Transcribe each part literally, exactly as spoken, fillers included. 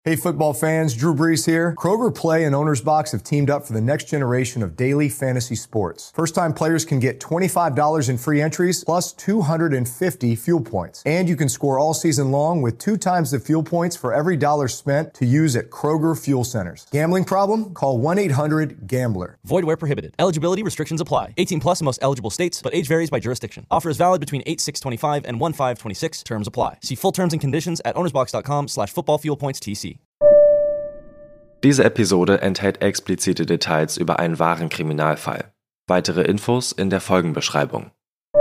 Hey football fans, Drew Brees here. Kroger Play and Owner's Box have teamed up for the next generation of daily fantasy sports. First-time players can get twenty-five dollars in free entries plus two hundred fifty fuel points. And you can score all season long with two times the fuel points for every dollar spent to use at Kroger Fuel Centers. Gambling problem? Call one eight hundred gambler. Void where prohibited. Eligibility restrictions apply. eighteen plus in most eligible states, but age varies by jurisdiction. Offer is valid between eight six twenty-five and one five twenty-six. Terms apply. See full terms and conditions at ownersbox.com slash footballfuelpoints.tc. Diese Episode enthält explizite Details über einen wahren Kriminalfall. Weitere Infos in der Folgenbeschreibung.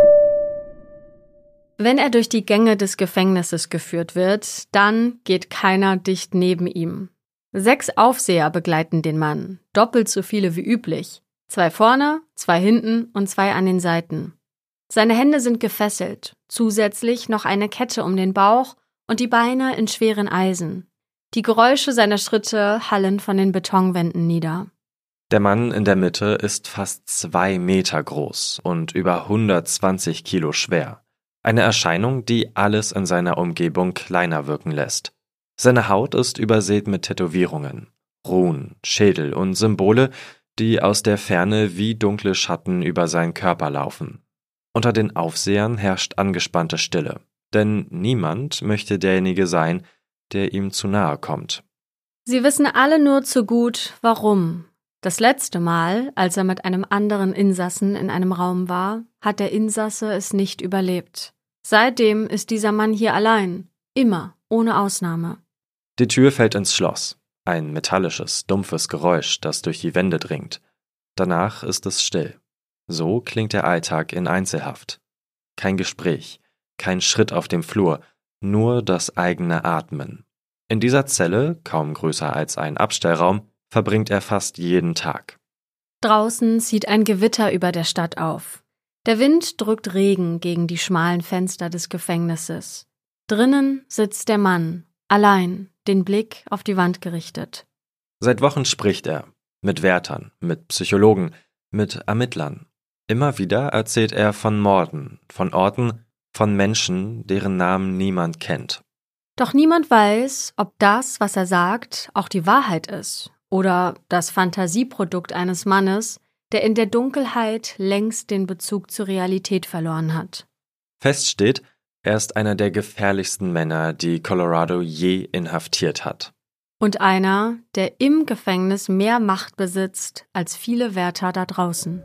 Wenn er durch die Gänge des Gefängnisses geführt wird, dann geht keiner dicht neben ihm. Sechs Aufseher begleiten den Mann, doppelt so viele wie üblich. Zwei vorne, zwei hinten und zwei an den Seiten. Seine Hände sind gefesselt, zusätzlich noch eine Kette um den Bauch und die Beine in schweren Eisen. Die Geräusche seiner Schritte hallen von den Betonwänden nieder. Der Mann in der Mitte ist fast zwei Meter groß und über hundertzwanzig Kilo schwer. Eine Erscheinung, die alles in seiner Umgebung kleiner wirken lässt. Seine Haut ist übersät mit Tätowierungen, Runen, Schädel und Symbole, die aus der Ferne wie dunkle Schatten über seinen Körper laufen. Unter den Aufsehern herrscht angespannte Stille, denn niemand möchte derjenige sein, der ihm zu nahe kommt. Sie wissen alle nur zu gut, warum. Das letzte Mal, als er mit einem anderen Insassen in einem Raum war, hat der Insasse es nicht überlebt. Seitdem ist dieser Mann hier allein, immer, ohne Ausnahme. Die Tür fällt ins Schloss, ein metallisches, dumpfes Geräusch, das durch die Wände dringt. Danach ist es still. So klingt der Alltag in Einzelhaft. Kein Gespräch, kein Schritt auf dem Flur, nur das eigene Atmen. In dieser Zelle, kaum größer als ein Abstellraum, verbringt er fast jeden Tag. Draußen zieht ein Gewitter über der Stadt auf. Der Wind drückt Regen gegen die schmalen Fenster des Gefängnisses. Drinnen sitzt der Mann, allein, den Blick auf die Wand gerichtet. Seit Wochen spricht er, mit Wärtern, mit Psychologen, mit Ermittlern. Immer wieder erzählt er von Morden, von Orten, von Menschen, deren Namen niemand kennt. Doch niemand weiß, ob das, was er sagt, auch die Wahrheit ist oder das Fantasieprodukt eines Mannes, der in der Dunkelheit längst den Bezug zur Realität verloren hat. Fest steht, er ist einer der gefährlichsten Männer, die Colorado je inhaftiert hat. Und einer, der im Gefängnis mehr Macht besitzt als viele Wärter da draußen.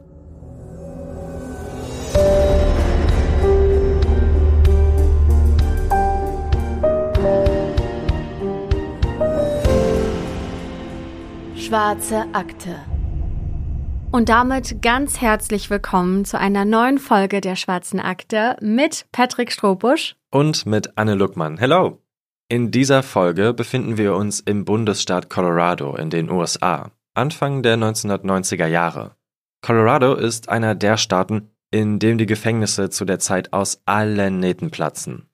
Schwarze Akte. Und damit ganz herzlich willkommen zu einer neuen Folge der Schwarzen Akte mit Patrick Strohbusch und mit Anne Luckmann. Hello! In dieser Folge befinden wir uns im Bundesstaat Colorado in den U S A, Anfang der neunzehnhundertneunziger Jahre. Colorado ist einer der Staaten, in dem die Gefängnisse zu der Zeit aus allen Nähten platzen.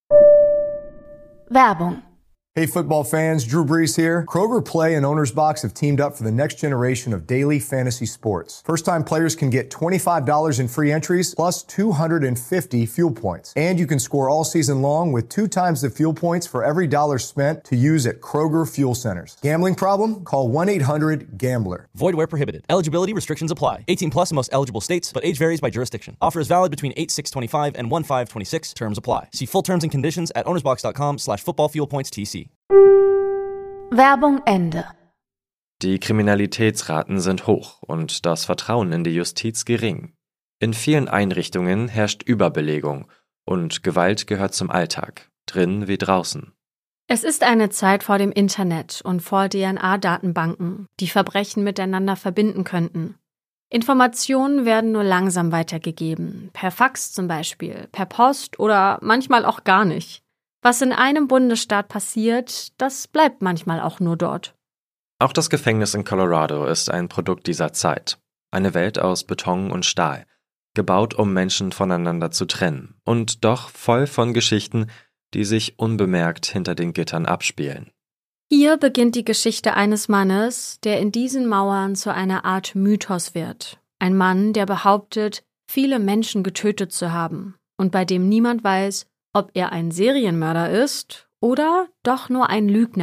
Werbung. Hey football fans, Drew Brees here. Kroger Play and Owner's Box have teamed up for the next generation of daily fantasy sports. First-time players can get twenty-five dollars in free entries plus two hundred fifty fuel points. And you can score all season long with two times the fuel points for every dollar spent to use at Kroger Fuel Centers. Gambling problem? Call one eight hundred gambler. Void where prohibited. Eligibility restrictions apply. eighteen plus in most eligible states, but age varies by jurisdiction. Offer is valid between eight six twenty-five and one five twenty-six. Terms apply. See full terms and conditions at ownersbox.com slash footballfuelpoints.tc. Werbung Ende. Die Kriminalitätsraten sind hoch und das Vertrauen in die Justiz gering. In vielen Einrichtungen herrscht Überbelegung und Gewalt gehört zum Alltag, drin wie draußen. Es ist eine Zeit vor dem Internet und vor D N A-Datenbanken, die Verbrechen miteinander verbinden könnten. Informationen werden nur langsam weitergegeben, per Fax zum Beispiel, per Post oder manchmal auch gar nicht. Was in einem Bundesstaat passiert, das bleibt manchmal auch nur dort. Auch das Gefängnis in Colorado ist ein Produkt dieser Zeit. Eine Welt aus Beton und Stahl, gebaut, um Menschen voneinander zu trennen und doch voll von Geschichten, die sich unbemerkt hinter den Gittern abspielen. Hier beginnt die Geschichte eines Mannes, der in diesen Mauern zu einer Art Mythos wird. Ein Mann, der behauptet, viele Menschen getötet zu haben und bei dem niemand weiß, ob er ein Serienmörder ist oder doch nur ein Lügner,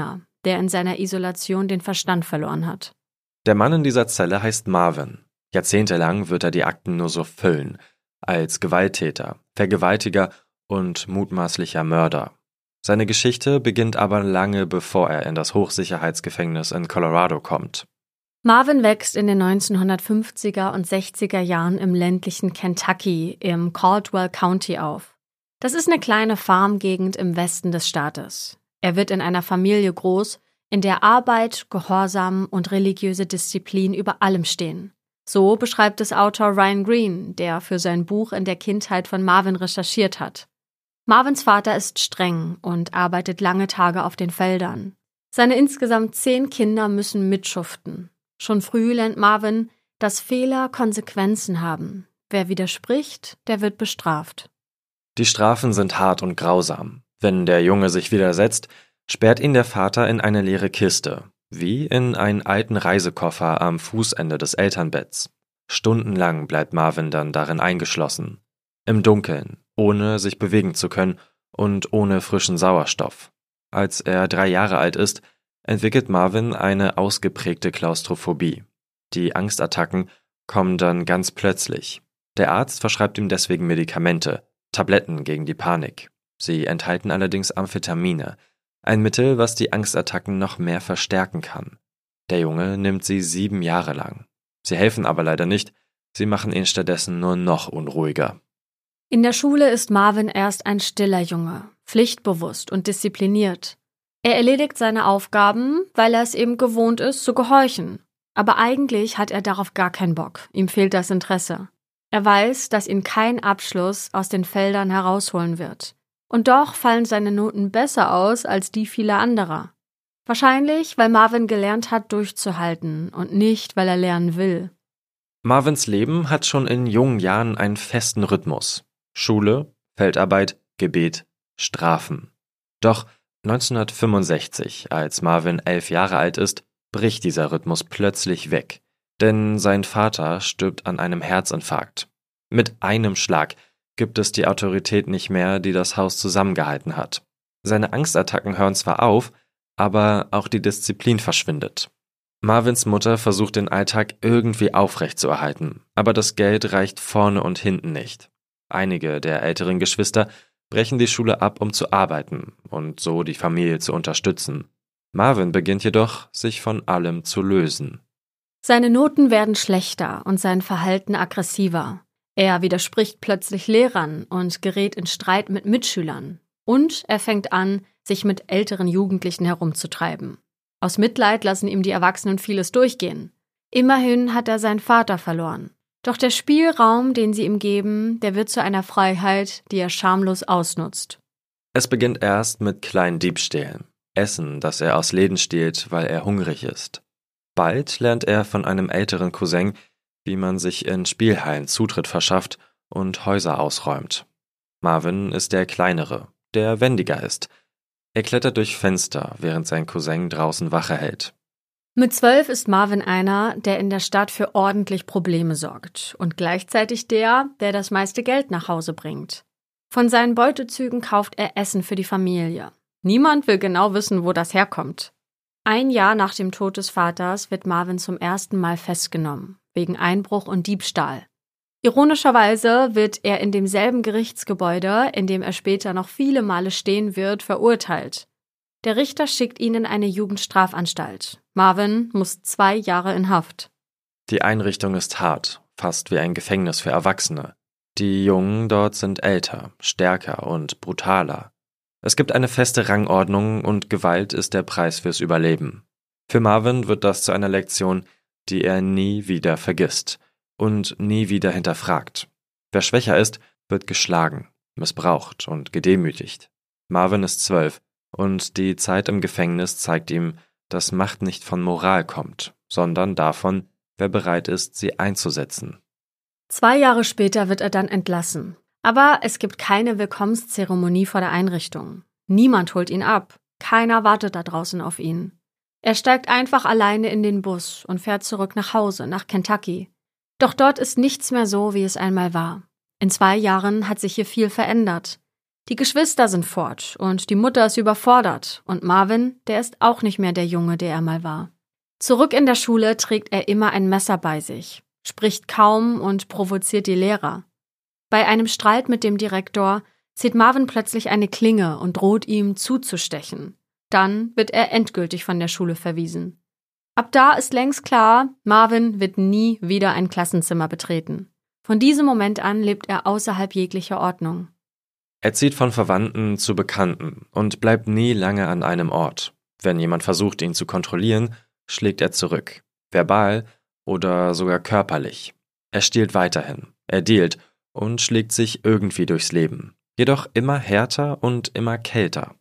der in seiner Isolation den Verstand verloren hat. Der Mann in dieser Zelle heißt Marvin. Jahrzehntelang wird er die Akten nur so füllen, als Gewalttäter, Vergewaltiger und mutmaßlicher Mörder. Seine Geschichte beginnt aber lange bevor er in das Hochsicherheitsgefängnis in Colorado kommt. Marvin wächst in den neunzehnhundertfünfziger und sechziger Jahren im ländlichen Kentucky im Caldwell County auf. Das ist eine kleine Farmgegend im Westen des Staates. Er wird in einer Familie groß, in der Arbeit, Gehorsam und religiöse Disziplin über allem stehen. So beschreibt es Autor Ryan Green, der für sein Buch in der Kindheit von Marvin recherchiert hat. Marvins Vater ist streng und arbeitet lange Tage auf den Feldern. Seine insgesamt zehn Kinder müssen mitschuften. Schon früh lernt Marvin, dass Fehler Konsequenzen haben. Wer widerspricht, der wird bestraft. Die Strafen sind hart und grausam. Wenn der Junge sich widersetzt, sperrt ihn der Vater in eine leere Kiste, wie in einen alten Reisekoffer am Fußende des Elternbetts. Stundenlang bleibt Marvin dann darin eingeschlossen. Im Dunkeln, ohne sich bewegen zu können und ohne frischen Sauerstoff. Als er drei Jahre alt ist, entwickelt Marvin eine ausgeprägte Klaustrophobie. Die Angstattacken kommen dann ganz plötzlich. Der Arzt verschreibt ihm deswegen Medikamente, Tabletten gegen die Panik. Sie enthalten allerdings Amphetamine, ein Mittel, was die Angstattacken noch mehr verstärken kann. Der Junge nimmt sie sieben Jahre lang. Sie helfen aber leider nicht, sie machen ihn stattdessen nur noch unruhiger. In der Schule ist Marvin erst ein stiller Junge, pflichtbewusst und diszipliniert. Er erledigt seine Aufgaben, weil er es eben gewohnt ist, zu gehorchen. Aber eigentlich hat er darauf gar keinen Bock, ihm fehlt das Interesse. Er weiß, dass ihn kein Abschluss aus den Feldern herausholen wird. Und doch fallen seine Noten besser aus als die vieler anderer. Wahrscheinlich, weil Marvin gelernt hat, durchzuhalten und nicht, weil er lernen will. Marvins Leben hat schon in jungen Jahren einen festen Rhythmus. Schule, Feldarbeit, Gebet, Strafen. Doch neunzehnhundertfünfundsechzig, als Marvin elf Jahre alt ist, bricht dieser Rhythmus plötzlich weg. Denn sein Vater stirbt an einem Herzinfarkt. Mit einem Schlag gibt es die Autorität nicht mehr, die das Haus zusammengehalten hat. Seine Angstattacken hören zwar auf, aber auch die Disziplin verschwindet. Marvins Mutter versucht den Alltag irgendwie aufrechtzuerhalten, aber das Geld reicht vorne und hinten nicht. Einige der älteren Geschwister brechen die Schule ab, um zu arbeiten und so die Familie zu unterstützen. Marvin beginnt jedoch, sich von allem zu lösen. Seine Noten werden schlechter und sein Verhalten aggressiver. Er widerspricht plötzlich Lehrern und gerät in Streit mit Mitschülern. Und er fängt an, sich mit älteren Jugendlichen herumzutreiben. Aus Mitleid lassen ihm die Erwachsenen vieles durchgehen. Immerhin hat er seinen Vater verloren. Doch der Spielraum, den sie ihm geben, der wird zu einer Freiheit, die er schamlos ausnutzt. Es beginnt erst mit kleinen Diebstählen. Essen, das er aus Läden stiehlt, weil er hungrig ist. Bald lernt er von einem älteren Cousin, wie man sich in Spielhallen Zutritt verschafft und Häuser ausräumt. Marvin ist der Kleinere, der wendiger ist. Er klettert durch Fenster, während sein Cousin draußen Wache hält. Mit zwölf ist Marvin einer, der in der Stadt für ordentlich Probleme sorgt und gleichzeitig der, der das meiste Geld nach Hause bringt. Von seinen Beutezügen kauft er Essen für die Familie. Niemand will genau wissen, wo das herkommt. Ein Jahr nach dem Tod des Vaters wird Marvin zum ersten Mal festgenommen, wegen Einbruch und Diebstahl. Ironischerweise wird er in demselben Gerichtsgebäude, in dem er später noch viele Male stehen wird, verurteilt. Der Richter schickt ihn in eine Jugendstrafanstalt. Marvin muss zwei Jahre in Haft. Die Einrichtung ist hart, fast wie ein Gefängnis für Erwachsene. Die Jungen dort sind älter, stärker und brutaler. Es gibt eine feste Rangordnung und Gewalt ist der Preis fürs Überleben. Für Marvin wird das zu einer Lektion, die er nie wieder vergisst und nie wieder hinterfragt. Wer schwächer ist, wird geschlagen, missbraucht und gedemütigt. Marvin ist zwölf und die Zeit im Gefängnis zeigt ihm, dass Macht nicht von Moral kommt, sondern davon, wer bereit ist, sie einzusetzen. Zwei Jahre später wird er dann entlassen. Aber es gibt keine Willkommenszeremonie vor der Einrichtung. Niemand holt ihn ab. Keiner wartet da draußen auf ihn. Er steigt einfach alleine in den Bus und fährt zurück nach Hause, nach Kentucky. Doch dort ist nichts mehr so, wie es einmal war. In zwei Jahren hat sich hier viel verändert. Die Geschwister sind fort und die Mutter ist überfordert und Marvin, der ist auch nicht mehr der Junge, der er mal war. Zurück in der Schule trägt er immer ein Messer bei sich, spricht kaum und provoziert die Lehrer. Bei einem Streit mit dem Direktor zieht Marvin plötzlich eine Klinge und droht ihm zuzustechen. Dann wird er endgültig von der Schule verwiesen. Ab da ist längst klar, Marvin wird nie wieder ein Klassenzimmer betreten. Von diesem Moment an lebt er außerhalb jeglicher Ordnung. Er zieht von Verwandten zu Bekannten und bleibt nie lange an einem Ort. Wenn jemand versucht, ihn zu kontrollieren, schlägt er zurück, verbal oder sogar körperlich. Er stiehlt weiterhin, er dealt und schlägt sich irgendwie durchs Leben. Jedoch immer härter und immer kälter.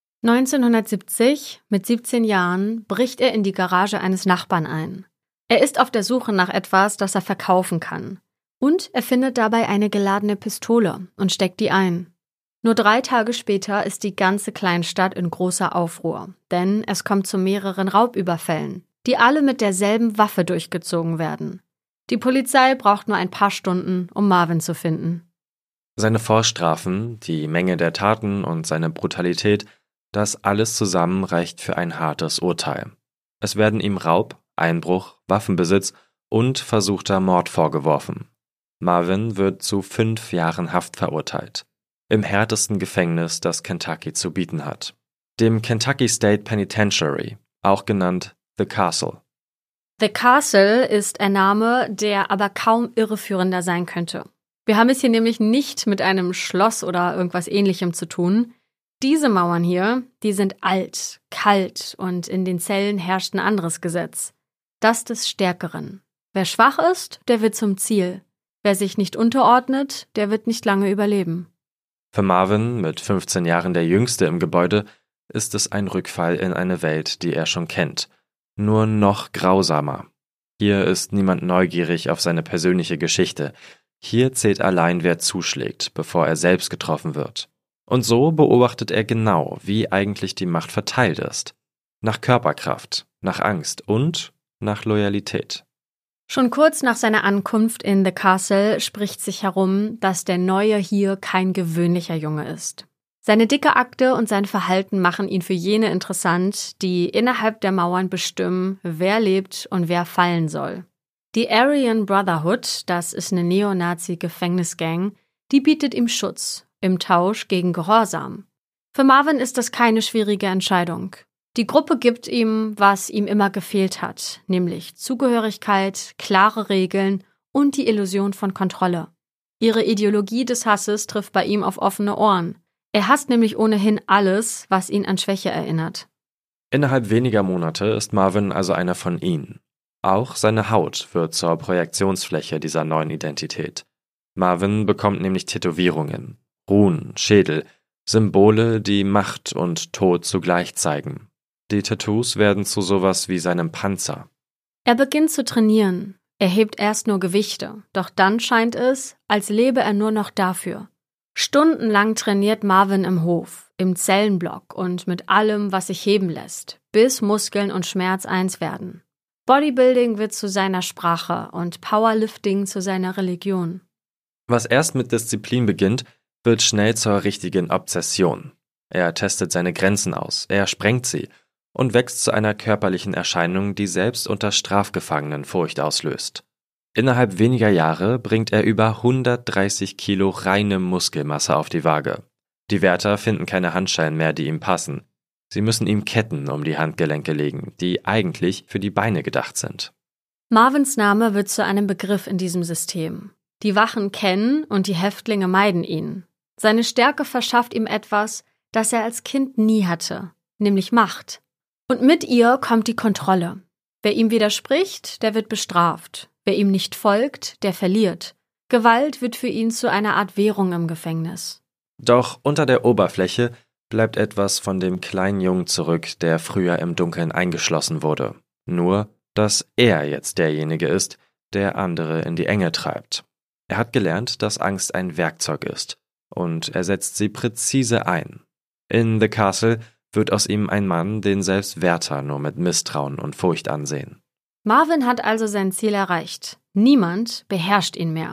neunzehnhundertsiebzig, mit siebzehn Jahren, bricht er in die Garage eines Nachbarn ein. Er ist auf der Suche nach etwas, das er verkaufen kann. Und er findet dabei eine geladene Pistole und steckt die ein. Nur drei Tage später ist die ganze Kleinstadt in großer Aufruhr, denn es kommt zu mehreren Raubüberfällen, die alle mit derselben Waffe durchgezogen werden. Die Polizei braucht nur ein paar Stunden, um Marvin zu finden. Seine Vorstrafen, die Menge der Taten und seine Brutalität, das alles zusammen reicht für ein hartes Urteil. Es werden ihm Raub, Einbruch, Waffenbesitz und versuchter Mord vorgeworfen. Marvin wird zu fünf Jahren Haft verurteilt. Im härtesten Gefängnis, das Kentucky zu bieten hat. Dem Kentucky State Penitentiary, auch genannt The Castle. The Castle ist ein Name, der aber kaum irreführender sein könnte. Wir haben es hier nämlich nicht mit einem Schloss oder irgendwas Ähnlichem zu tun. Diese Mauern hier, die sind alt, kalt und in den Zellen herrscht ein anderes Gesetz. Das des Stärkeren. Wer schwach ist, der wird zum Ziel. Wer sich nicht unterordnet, der wird nicht lange überleben. Für Marvin, mit fünfzehn Jahren der Jüngste im Gebäude, ist es ein Rückfall in eine Welt, die er schon kennt. Nur noch grausamer. Hier ist niemand neugierig auf seine persönliche Geschichte. Hier zählt allein, wer zuschlägt, bevor er selbst getroffen wird. Und so beobachtet er genau, wie eigentlich die Macht verteilt ist. Nach Körperkraft, nach Angst und nach Loyalität. Schon kurz nach seiner Ankunft in The Castle spricht sich herum, dass der Neue hier kein gewöhnlicher Junge ist. Seine dicke Akte und sein Verhalten machen ihn für jene interessant, die innerhalb der Mauern bestimmen, wer lebt und wer fallen soll. Die Aryan Brotherhood, das ist eine Neonazi-Gefängnisgang, die bietet ihm Schutz, im Tausch gegen Gehorsam. Für Marvin ist das keine schwierige Entscheidung. Die Gruppe gibt ihm, was ihm immer gefehlt hat, nämlich Zugehörigkeit, klare Regeln und die Illusion von Kontrolle. Ihre Ideologie des Hasses trifft bei ihm auf offene Ohren. Er hasst nämlich ohnehin alles, was ihn an Schwäche erinnert. Innerhalb weniger Monate ist Marvin also einer von ihnen. Auch seine Haut wird zur Projektionsfläche dieser neuen Identität. Marvin bekommt nämlich Tätowierungen, Runen, Schädel, Symbole, die Macht und Tod zugleich zeigen. Die Tattoos werden zu sowas wie seinem Panzer. Er beginnt zu trainieren. Er hebt erst nur Gewichte, doch dann scheint es, als lebe er nur noch dafür. Stundenlang trainiert Marvin im Hof, im Zellenblock und mit allem, was sich heben lässt, bis Muskeln und Schmerz eins werden. Bodybuilding wird zu seiner Sprache und Powerlifting zu seiner Religion. Was erst mit Disziplin beginnt, wird schnell zur richtigen Obsession. Er testet seine Grenzen aus, er sprengt sie und wächst zu einer körperlichen Erscheinung, die selbst unter Strafgefangenen Furcht auslöst. Innerhalb weniger Jahre bringt er über hundertdreißig Kilo reine Muskelmasse auf die Waage. Die Wärter finden keine Handschellen mehr, die ihm passen. Sie müssen ihm Ketten um die Handgelenke legen, die eigentlich für die Beine gedacht sind. Marvins Name wird zu einem Begriff in diesem System. Die Wachen kennen und die Häftlinge meiden ihn. Seine Stärke verschafft ihm etwas, das er als Kind nie hatte, nämlich Macht. Und mit ihr kommt die Kontrolle. Wer ihm widerspricht, der wird bestraft. Wer ihm nicht folgt, der verliert. Gewalt wird für ihn zu einer Art Währung im Gefängnis. Doch unter der Oberfläche bleibt etwas von dem kleinen Jungen zurück, der früher im Dunkeln eingeschlossen wurde. Nur, dass er jetzt derjenige ist, der andere in die Enge treibt. Er hat gelernt, dass Angst ein Werkzeug ist, und er setzt sie präzise ein. In The Castle wird aus ihm ein Mann, den selbst Wärter nur mit Misstrauen und Furcht ansehen. Marvin hat also sein Ziel erreicht. Niemand beherrscht ihn mehr.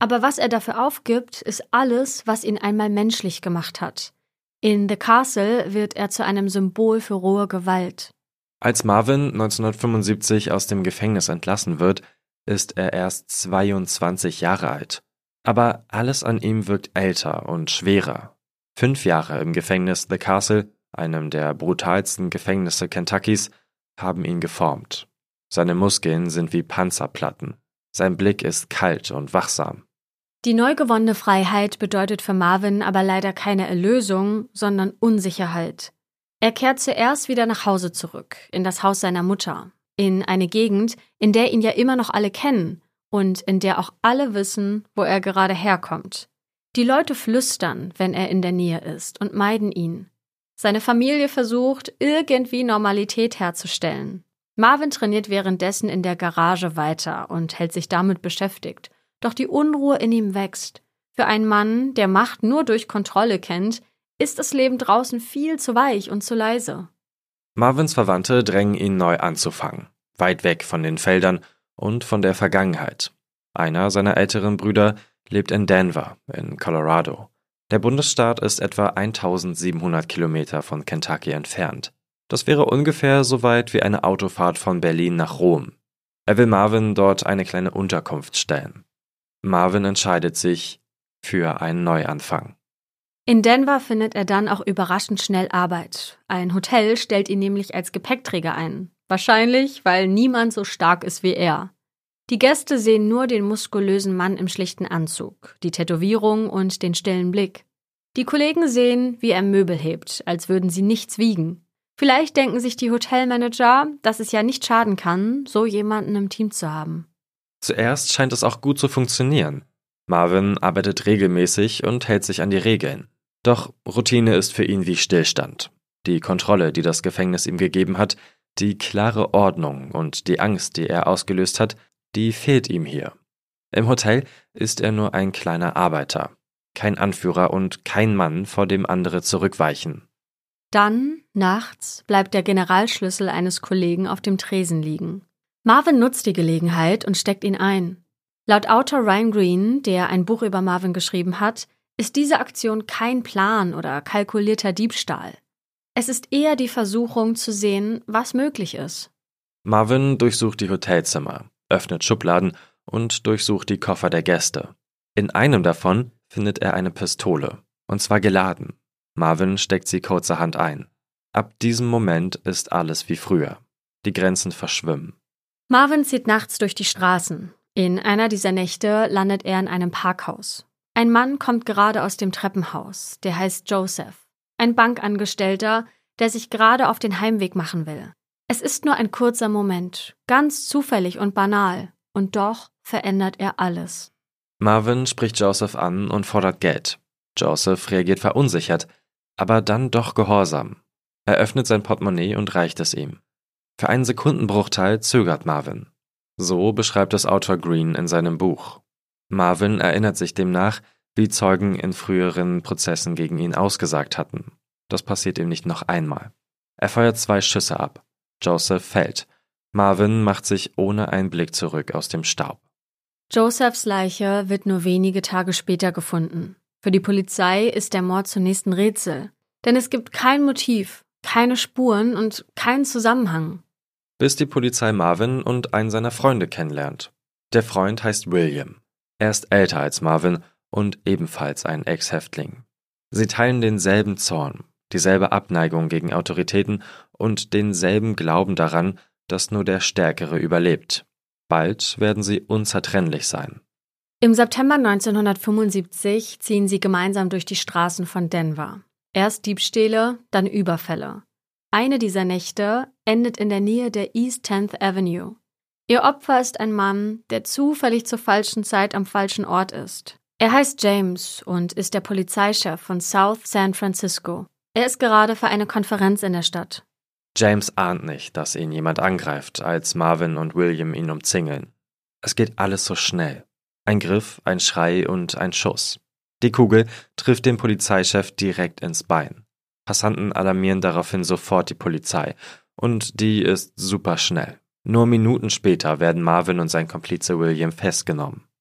Aber was er dafür aufgibt, ist alles, was ihn einmal menschlich gemacht hat. In The Castle wird er zu einem Symbol für rohe Gewalt. Als Marvin neunzehnhundertfünfundsiebzig aus dem Gefängnis entlassen wird, ist er erst zweiundzwanzig Jahre alt. Aber alles an ihm wirkt älter und schwerer. Fünf Jahre im Gefängnis The Castle, einem der brutalsten Gefängnisse Kentuckys, haben ihn geformt. Seine Muskeln sind wie Panzerplatten. Sein Blick ist kalt und wachsam. Die neu gewonnene Freiheit bedeutet für Marvin aber leider keine Erlösung, sondern Unsicherheit. Er kehrt zuerst wieder nach Hause zurück, in das Haus seiner Mutter, in eine Gegend, in der ihn ja immer noch alle kennen und in der auch alle wissen, wo er gerade herkommt. Die Leute flüstern, wenn er in der Nähe ist, und meiden ihn. Seine Familie versucht, irgendwie Normalität herzustellen. Marvin trainiert währenddessen in der Garage weiter und hält sich damit beschäftigt. Doch die Unruhe in ihm wächst. Für einen Mann, der Macht nur durch Kontrolle kennt, ist das Leben draußen viel zu weich und zu leise. Marvins Verwandte drängen ihn neu anzufangen, weit weg von den Feldern und von der Vergangenheit. Einer seiner älteren Brüder lebt in Denver, in Colorado. Der Bundesstaat ist etwa eintausendsiebenhundert Kilometer von Kentucky entfernt. Das wäre ungefähr so weit wie eine Autofahrt von Berlin nach Rom. Er will Marvin dort eine kleine Unterkunft stellen. Marvin entscheidet sich für einen Neuanfang. In Denver findet er dann auch überraschend schnell Arbeit. Ein Hotel stellt ihn nämlich als Gepäckträger ein. Wahrscheinlich, weil niemand so stark ist wie er. Die Gäste sehen nur den muskulösen Mann im schlichten Anzug, die Tätowierung und den stillen Blick. Die Kollegen sehen, wie er Möbel hebt, als würden sie nichts wiegen. Vielleicht denken sich die Hotelmanager, dass es ja nicht schaden kann, so jemanden im Team zu haben. Zuerst scheint es auch gut zu funktionieren. Marvin arbeitet regelmäßig und hält sich an die Regeln. Doch Routine ist für ihn wie Stillstand. Die Kontrolle, die das Gefängnis ihm gegeben hat, die klare Ordnung und die Angst, die er ausgelöst hat, die fehlt ihm hier. Im Hotel ist er nur ein kleiner Arbeiter, kein Anführer und kein Mann, vor dem andere zurückweichen. Dann, nachts, bleibt der Generalschlüssel eines Kollegen auf dem Tresen liegen. Marvin nutzt die Gelegenheit und steckt ihn ein. Laut Autor Ryan Green, der ein Buch über Marvin geschrieben hat, ist diese Aktion kein Plan oder kalkulierter Diebstahl. Es ist eher die Versuchung zu sehen, was möglich ist. Marvin durchsucht die Hotelzimmer, öffnet Schubladen und durchsucht die Koffer der Gäste. In einem davon findet er eine Pistole, und zwar geladen. Marvin steckt sie kurzerhand ein. Ab diesem Moment ist alles wie früher. Die Grenzen verschwimmen. Marvin zieht nachts durch die Straßen. In einer dieser Nächte landet er in einem Parkhaus. Ein Mann kommt gerade aus dem Treppenhaus, der heißt Joseph. Ein Bankangestellter, der sich gerade auf den Heimweg machen will. Es ist nur ein kurzer Moment, ganz zufällig und banal, und doch verändert er alles. Marvin spricht Joseph an und fordert Geld. Joseph reagiert verunsichert, aber dann doch gehorsam. Er öffnet sein Portemonnaie und reicht es ihm. Für einen Sekundenbruchteil zögert Marvin. So beschreibt es Autor Green in seinem Buch. Marvin erinnert sich demnach, wie Zeugen in früheren Prozessen gegen ihn ausgesagt hatten. Das passiert ihm nicht noch einmal. Er feuert zwei Schüsse ab. Joseph fällt. Marvin macht sich ohne einen Blick zurück aus dem Staub. Josephs Leiche wird nur wenige Tage später gefunden. Für die Polizei ist der Mord zunächst ein Rätsel. Denn es gibt kein Motiv, keine Spuren und keinen Zusammenhang. Bis die Polizei Marvin und einen seiner Freunde kennenlernt. Der Freund heißt William. Er ist älter als Marvin und ebenfalls ein Ex-Häftling. Sie teilen denselben Zorn, dieselbe Abneigung gegen Autoritäten und denselben Glauben daran, dass nur der Stärkere überlebt. Bald werden sie unzertrennlich sein. Im September neunzehnhundertfünfundsiebzig ziehen sie gemeinsam durch die Straßen von Denver. Erst Diebstähle, dann Überfälle. Eine dieser Nächte endet in der Nähe der East tenth Avenue. Ihr Opfer ist ein Mann, der zufällig zur falschen Zeit am falschen Ort ist. Er heißt James und ist der Polizeichef von South San Francisco. Er ist gerade für eine Konferenz in der Stadt. James ahnt nicht, dass ihn jemand angreift, als Marvin und William ihn umzingeln. Es geht alles so schnell. Ein Griff, ein Schrei und ein Schuss. Die Kugel trifft den Polizeichef direkt ins Bein. Passanten alarmieren daraufhin sofort die Polizei. Und die ist super schnell. Nur Minuten später werden Marvin und sein Komplize William festgenommen.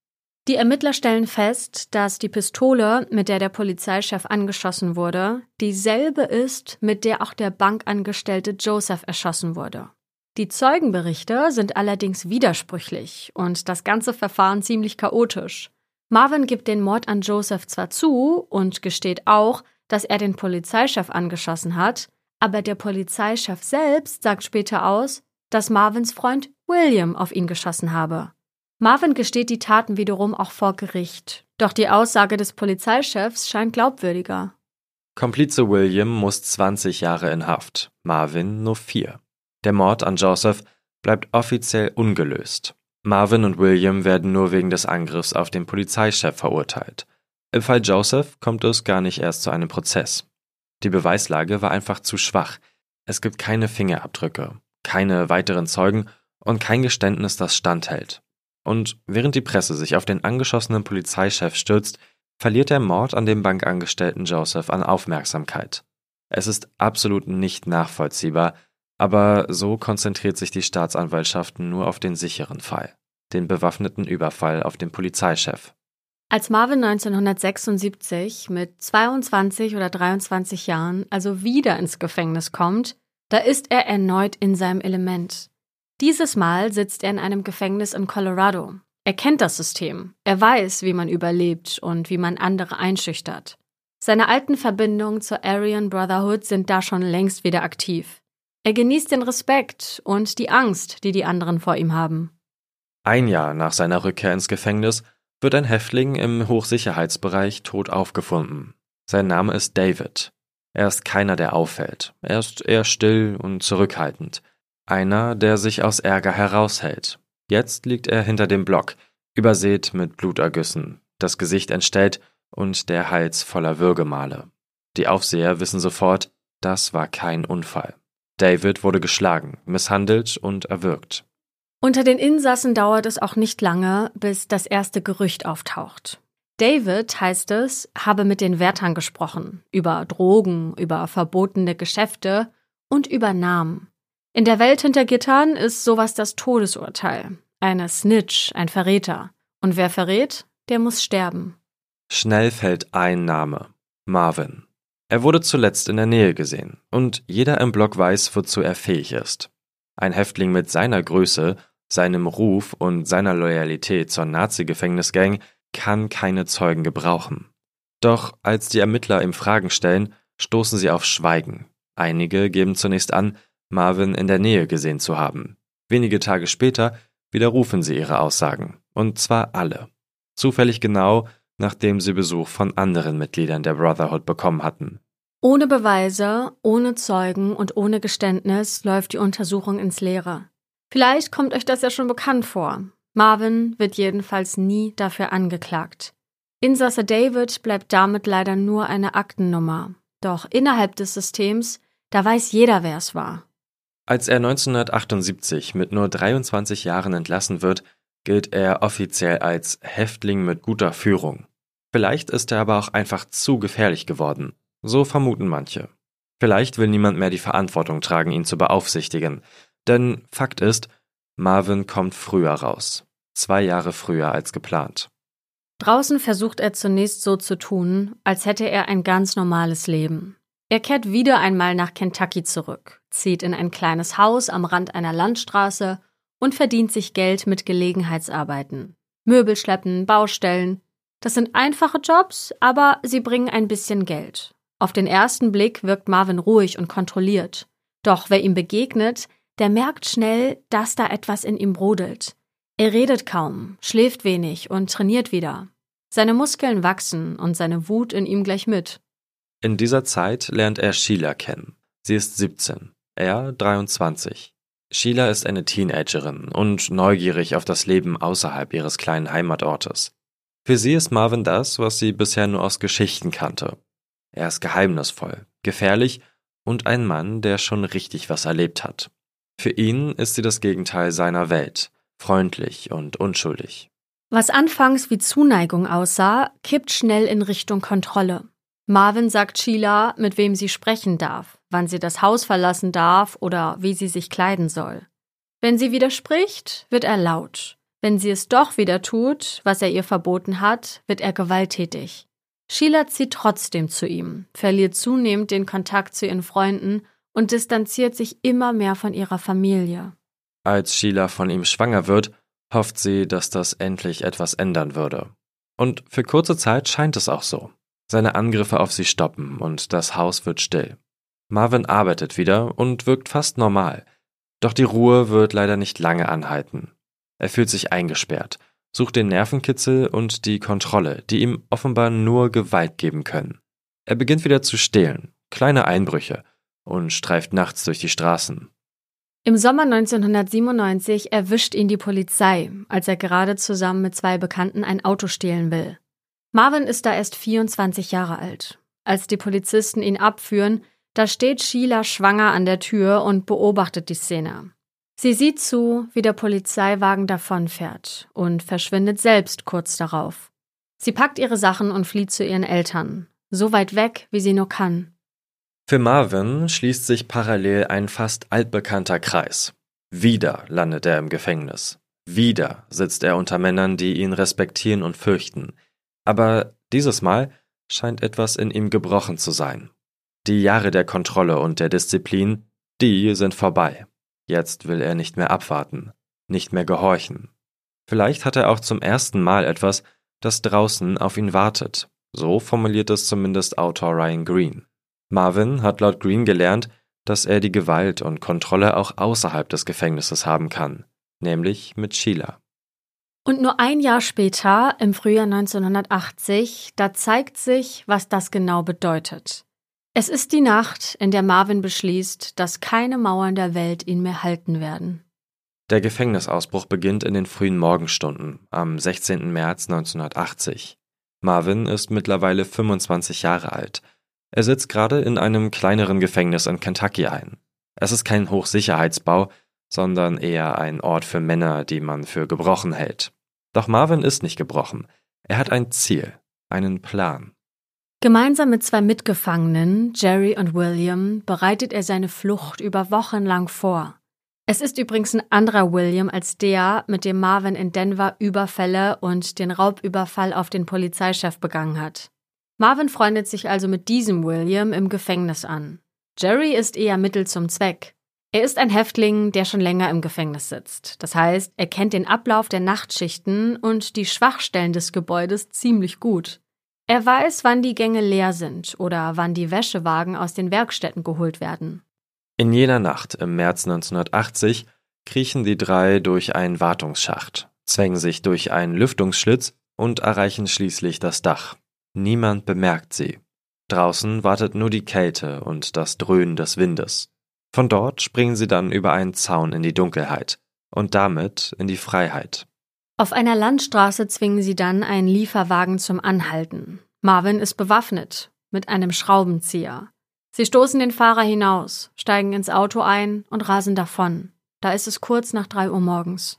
Die Ermittler stellen fest, dass die Pistole, mit der der Polizeichef angeschossen wurde, dieselbe ist, mit der auch der Bankangestellte Joseph erschossen wurde. Die Zeugenberichte sind allerdings widersprüchlich und das ganze Verfahren ziemlich chaotisch. Marvin gibt den Mord an Joseph zwar zu und gesteht auch, dass er den Polizeichef angeschossen hat, aber der Polizeichef selbst sagt später aus, dass Marvins Freund William auf ihn geschossen habe. Marvin gesteht die Taten wiederum auch vor Gericht, doch die Aussage des Polizeichefs scheint glaubwürdiger. Komplize William muss zwanzig Jahre in Haft, Marvin nur vier. Der Mord an Joseph bleibt offiziell ungelöst. Marvin und William werden nur wegen des Angriffs auf den Polizeichef verurteilt. Im Fall Joseph kommt es gar nicht erst zu einem Prozess. Die Beweislage war einfach zu schwach. Es gibt keine Fingerabdrücke, keine weiteren Zeugen und kein Geständnis, das standhält. Und während die Presse sich auf den angeschossenen Polizeichef stürzt, verliert der Mord an dem Bankangestellten Joseph an Aufmerksamkeit. Es ist absolut nicht nachvollziehbar, aber so konzentriert sich die Staatsanwaltschaft nur auf den sicheren Fall, den bewaffneten Überfall auf den Polizeichef. Als Marvin neunzehnhundertsechsundsiebzig mit zweiundzwanzig oder dreiundzwanzig Jahren also wieder ins Gefängnis kommt, da ist er erneut in seinem Element. Dieses Mal sitzt er in einem Gefängnis in Colorado. Er kennt das System, er weiß, wie man überlebt und wie man andere einschüchtert. Seine alten Verbindungen zur Aryan Brotherhood sind da schon längst wieder aktiv. Er genießt den Respekt und die Angst, die die anderen vor ihm haben. Ein Jahr nach seiner Rückkehr ins Gefängnis wird ein Häftling im Hochsicherheitsbereich tot aufgefunden. Sein Name ist David. Er ist keiner, der auffällt. Er ist eher still und zurückhaltend. Einer, der sich aus Ärger heraushält. Jetzt liegt er hinter dem Block, übersät mit Blutergüssen, das Gesicht entstellt und der Hals voller Würgemale. Die Aufseher wissen sofort, das war kein Unfall. David wurde geschlagen, misshandelt und erwürgt. Unter den Insassen dauert es auch nicht lange, bis das erste Gerücht auftaucht. David, heißt es, habe mit den Wärtern gesprochen, über Drogen, über verbotene Geschäfte und über Namen. In der Welt hinter Gittern ist sowas das Todesurteil. Eine Snitch, ein Verräter. Und wer verrät, der muss sterben. Schnell fällt ein Name: Marvin. Er wurde zuletzt in der Nähe gesehen und jeder im Block weiß, wozu er fähig ist. Ein Häftling mit seiner Größe, seinem Ruf und seiner Loyalität zur Nazi-Gefängnisgang kann keine Zeugen gebrauchen. Doch als die Ermittler ihm Fragen stellen, stoßen sie auf Schweigen. Einige geben zunächst an, Marvin in der Nähe gesehen zu haben. Wenige Tage später widerrufen sie ihre Aussagen, und zwar alle. Zufällig genau, nachdem sie Besuch von anderen Mitgliedern der Brotherhood bekommen hatten. Ohne Beweise, ohne Zeugen und ohne Geständnis läuft die Untersuchung ins Leere. Vielleicht kommt euch das ja schon bekannt vor. Marvin wird jedenfalls nie dafür angeklagt. Insasse David bleibt damit leider nur eine Aktennummer. Doch innerhalb des Systems, da weiß jeder, wer es war. Als er neunzehnhundertachtundsiebzig mit nur dreiundzwanzig Jahren entlassen wird, gilt er offiziell als Häftling mit guter Führung. Vielleicht ist er aber auch einfach zu gefährlich geworden. So vermuten manche. Vielleicht will niemand mehr die Verantwortung tragen, ihn zu beaufsichtigen. Denn Fakt ist, Marvin kommt früher raus. Zwei Jahre früher als geplant. Draußen versucht er zunächst so zu tun, als hätte er ein ganz normales Leben. Er kehrt wieder einmal nach Kentucky zurück, zieht in ein kleines Haus am Rand einer Landstraße und verdient sich Geld mit Gelegenheitsarbeiten. Möbel schleppen, Baustellen. Das sind einfache Jobs, aber sie bringen ein bisschen Geld. Auf den ersten Blick wirkt Marvin ruhig und kontrolliert. Doch wer ihm begegnet, der merkt schnell, dass da etwas in ihm brodelt. Er redet kaum, schläft wenig und trainiert wieder. Seine Muskeln wachsen und seine Wut in ihm gleich mit. In dieser Zeit lernt er Sheila kennen. Sie ist siebzehn, er dreiundzwanzig. Sheila ist eine Teenagerin und neugierig auf das Leben außerhalb ihres kleinen Heimatortes. Für sie ist Marvin das, was sie bisher nur aus Geschichten kannte. Er ist geheimnisvoll, gefährlich und ein Mann, der schon richtig was erlebt hat. Für ihn ist sie das Gegenteil seiner Welt, freundlich und unschuldig. Was anfangs wie Zuneigung aussah, kippt schnell in Richtung Kontrolle. Marvin sagt Sheila, mit wem sie sprechen darf, wann sie das Haus verlassen darf oder wie sie sich kleiden soll. Wenn sie widerspricht, wird er laut. Wenn sie es doch wieder tut, was er ihr verboten hat, wird er gewalttätig. Sheila zieht trotzdem zu ihm, verliert zunehmend den Kontakt zu ihren Freunden und distanziert sich immer mehr von ihrer Familie. Als Sheila von ihm schwanger wird, hofft sie, dass das endlich etwas ändern würde. Und für kurze Zeit scheint es auch so. Seine Angriffe auf sie stoppen und das Haus wird still. Marvin arbeitet wieder und wirkt fast normal. Doch die Ruhe wird leider nicht lange anhalten. Er fühlt sich eingesperrt, sucht den Nervenkitzel und die Kontrolle, die ihm offenbar nur Gewalt geben können. Er beginnt wieder zu stehlen, kleine Einbrüche, und streift nachts durch die Straßen. Im Sommer neunzehnhundertsiebenundneunzig erwischt ihn die Polizei, als er gerade zusammen mit zwei Bekannten ein Auto stehlen will. Marvin ist da erst vierundzwanzig Jahre alt. Als die Polizisten ihn abführen, da steht Sheila schwanger an der Tür und beobachtet die Szene. Sie sieht zu, wie der Polizeiwagen davonfährt und verschwindet selbst kurz darauf. Sie packt ihre Sachen und flieht zu ihren Eltern, so weit weg, wie sie nur kann. Für Marvin schließt sich parallel ein fast altbekannter Kreis. Wieder landet er im Gefängnis. Wieder sitzt er unter Männern, die ihn respektieren und fürchten. Aber dieses Mal scheint etwas in ihm gebrochen zu sein. Die Jahre der Kontrolle und der Disziplin, die sind vorbei. Jetzt will er nicht mehr abwarten, nicht mehr gehorchen. Vielleicht hat er auch zum ersten Mal etwas, das draußen auf ihn wartet. So formuliert es zumindest Autor Ryan Green. Marvin hat laut Green gelernt, dass er die Gewalt und Kontrolle auch außerhalb des Gefängnisses haben kann, nämlich mit Sheila. Und nur ein Jahr später, im Frühjahr neunzehnhundertachtzig, da zeigt sich, was das genau bedeutet. Es ist die Nacht, in der Marvin beschließt, dass keine Mauern der Welt ihn mehr halten werden. Der Gefängnisausbruch beginnt in den frühen Morgenstunden, am sechzehnten März neunzehnhundertachtzig. Marvin ist mittlerweile fünfundzwanzig Jahre alt. Er sitzt gerade in einem kleineren Gefängnis in Kentucky ein. Es ist kein Hochsicherheitsbau, sondern eher ein Ort für Männer, die man für gebrochen hält. Doch Marvin ist nicht gebrochen. Er hat ein Ziel, einen Plan. Gemeinsam mit zwei Mitgefangenen, Jerry und William, bereitet er seine Flucht über Wochen lang vor. Es ist übrigens ein anderer William als der, mit dem Marvin in Denver Überfälle und den Raubüberfall auf den Polizeichef begangen hat. Marvin freundet sich also mit diesem William im Gefängnis an. Jerry ist eher Mittel zum Zweck. Er ist ein Häftling, der schon länger im Gefängnis sitzt. Das heißt, er kennt den Ablauf der Nachtschichten und die Schwachstellen des Gebäudes ziemlich gut. Er weiß, wann die Gänge leer sind oder wann die Wäschewagen aus den Werkstätten geholt werden. In jener Nacht im März neunzehnhundertachtzig kriechen die drei durch einen Wartungsschacht, zwängen sich durch einen Lüftungsschlitz und erreichen schließlich das Dach. Niemand bemerkt sie. Draußen wartet nur die Kälte und das Dröhnen des Windes. Von dort springen sie dann über einen Zaun in die Dunkelheit und damit in die Freiheit. Auf einer Landstraße zwingen sie dann einen Lieferwagen zum Anhalten. Marvin ist bewaffnet, mit einem Schraubenzieher. Sie stoßen den Fahrer hinaus, steigen ins Auto ein und rasen davon. Da ist es kurz nach drei Uhr morgens.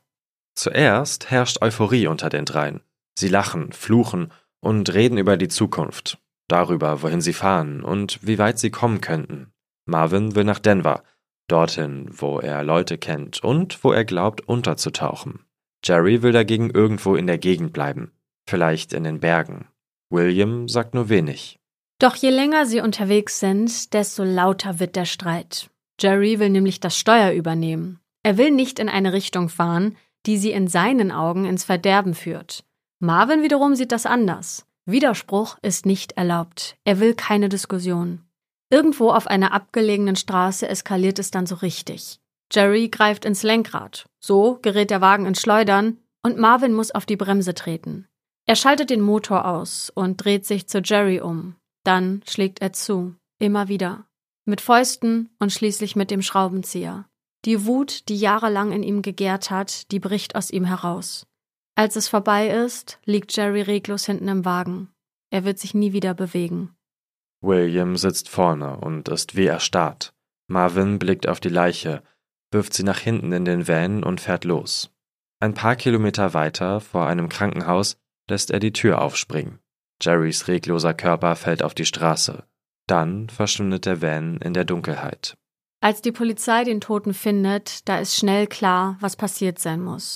Zuerst herrscht Euphorie unter den dreien. Sie lachen, fluchen und reden über die Zukunft, darüber, wohin sie fahren und wie weit sie kommen könnten. Marvin will nach Denver, dorthin, wo er Leute kennt und wo er glaubt, unterzutauchen. Jerry will dagegen irgendwo in der Gegend bleiben, vielleicht in den Bergen. William sagt nur wenig. Doch je länger sie unterwegs sind, desto lauter wird der Streit. Jerry will nämlich das Steuer übernehmen. Er will nicht in eine Richtung fahren, die sie in seinen Augen ins Verderben führt. Marvin wiederum sieht das anders. Widerspruch ist nicht erlaubt. Er will keine Diskussion. Irgendwo auf einer abgelegenen Straße eskaliert es dann so richtig. Jerry greift ins Lenkrad. So gerät der Wagen ins Schleudern und Marvin muss auf die Bremse treten. Er schaltet den Motor aus und dreht sich zu Jerry um. Dann schlägt er zu. Immer wieder. Mit Fäusten und schließlich mit dem Schraubenzieher. Die Wut, die jahrelang in ihm gegärt hat, die bricht aus ihm heraus. Als es vorbei ist, liegt Jerry reglos hinten im Wagen. Er wird sich nie wieder bewegen. William sitzt vorne und ist wie erstarrt. Marvin blickt auf die Leiche, wirft sie nach hinten in den Van und fährt los. Ein paar Kilometer weiter, vor einem Krankenhaus, lässt er die Tür aufspringen. Jerrys regloser Körper fällt auf die Straße. Dann verschwindet der Van in der Dunkelheit. Als die Polizei den Toten findet, da ist schnell klar, was passiert sein muss.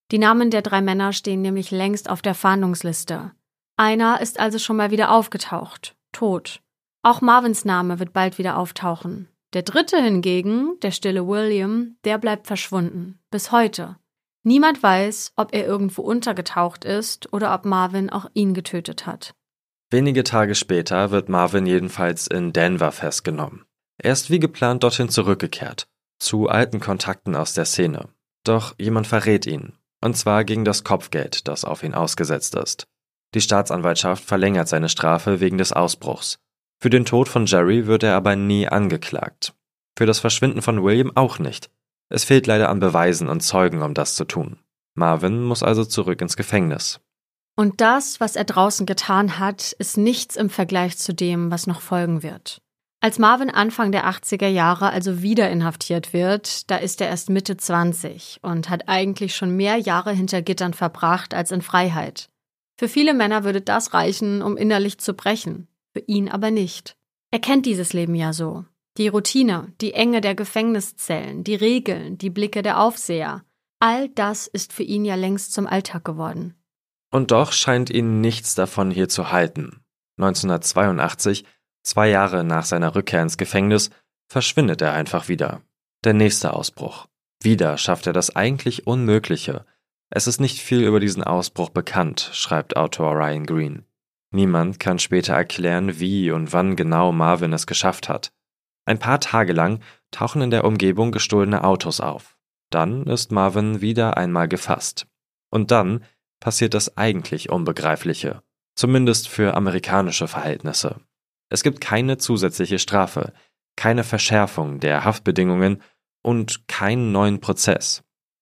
Die Namen der drei Männer stehen nämlich längst auf der Fahndungsliste. Einer ist also schon mal wieder aufgetaucht, tot. Auch Marvins Name wird bald wieder auftauchen. Der dritte hingegen, der stille William, der bleibt verschwunden, bis heute. Niemand weiß, ob er irgendwo untergetaucht ist oder ob Marvin auch ihn getötet hat. Wenige Tage später wird Marvin jedenfalls in Denver festgenommen. Er ist wie geplant dorthin zurückgekehrt, zu alten Kontakten aus der Szene. Doch jemand verrät ihn, und zwar gegen das Kopfgeld, das auf ihn ausgesetzt ist. Die Staatsanwaltschaft verlängert seine Strafe wegen des Ausbruchs. Für den Tod von Jerry wird er aber nie angeklagt. Für das Verschwinden von William auch nicht. Es fehlt leider an Beweisen und Zeugen, um das zu tun. Marvin muss also zurück ins Gefängnis. Und das, was er draußen getan hat, ist nichts im Vergleich zu dem, was noch folgen wird. Als Marvin Anfang der achtziger Jahre also wieder inhaftiert wird, da ist er erst Mitte zwanzig und hat eigentlich schon mehr Jahre hinter Gittern verbracht als in Freiheit. Für viele Männer würde das reichen, um innerlich zu brechen, für ihn aber nicht. Er kennt dieses Leben ja so. Die Routine, die Enge der Gefängniszellen, die Regeln, die Blicke der Aufseher, all das ist für ihn ja längst zum Alltag geworden. Und doch scheint ihn nichts davon hier zu halten. neunzehnhundertzweiundachtzig, zwei Jahre nach seiner Rückkehr ins Gefängnis, verschwindet er einfach wieder. Der nächste Ausbruch. Wieder schafft er das eigentlich Unmögliche. Es ist nicht viel über diesen Ausbruch bekannt, schreibt Autor Ryan Green. Niemand kann später erklären, wie und wann genau Marvin es geschafft hat. Ein paar Tage lang tauchen in der Umgebung gestohlene Autos auf. Dann ist Marvin wieder einmal gefasst. Und dann passiert das eigentlich Unbegreifliche, zumindest für amerikanische Verhältnisse. Es gibt keine zusätzliche Strafe, keine Verschärfung der Haftbedingungen und keinen neuen Prozess.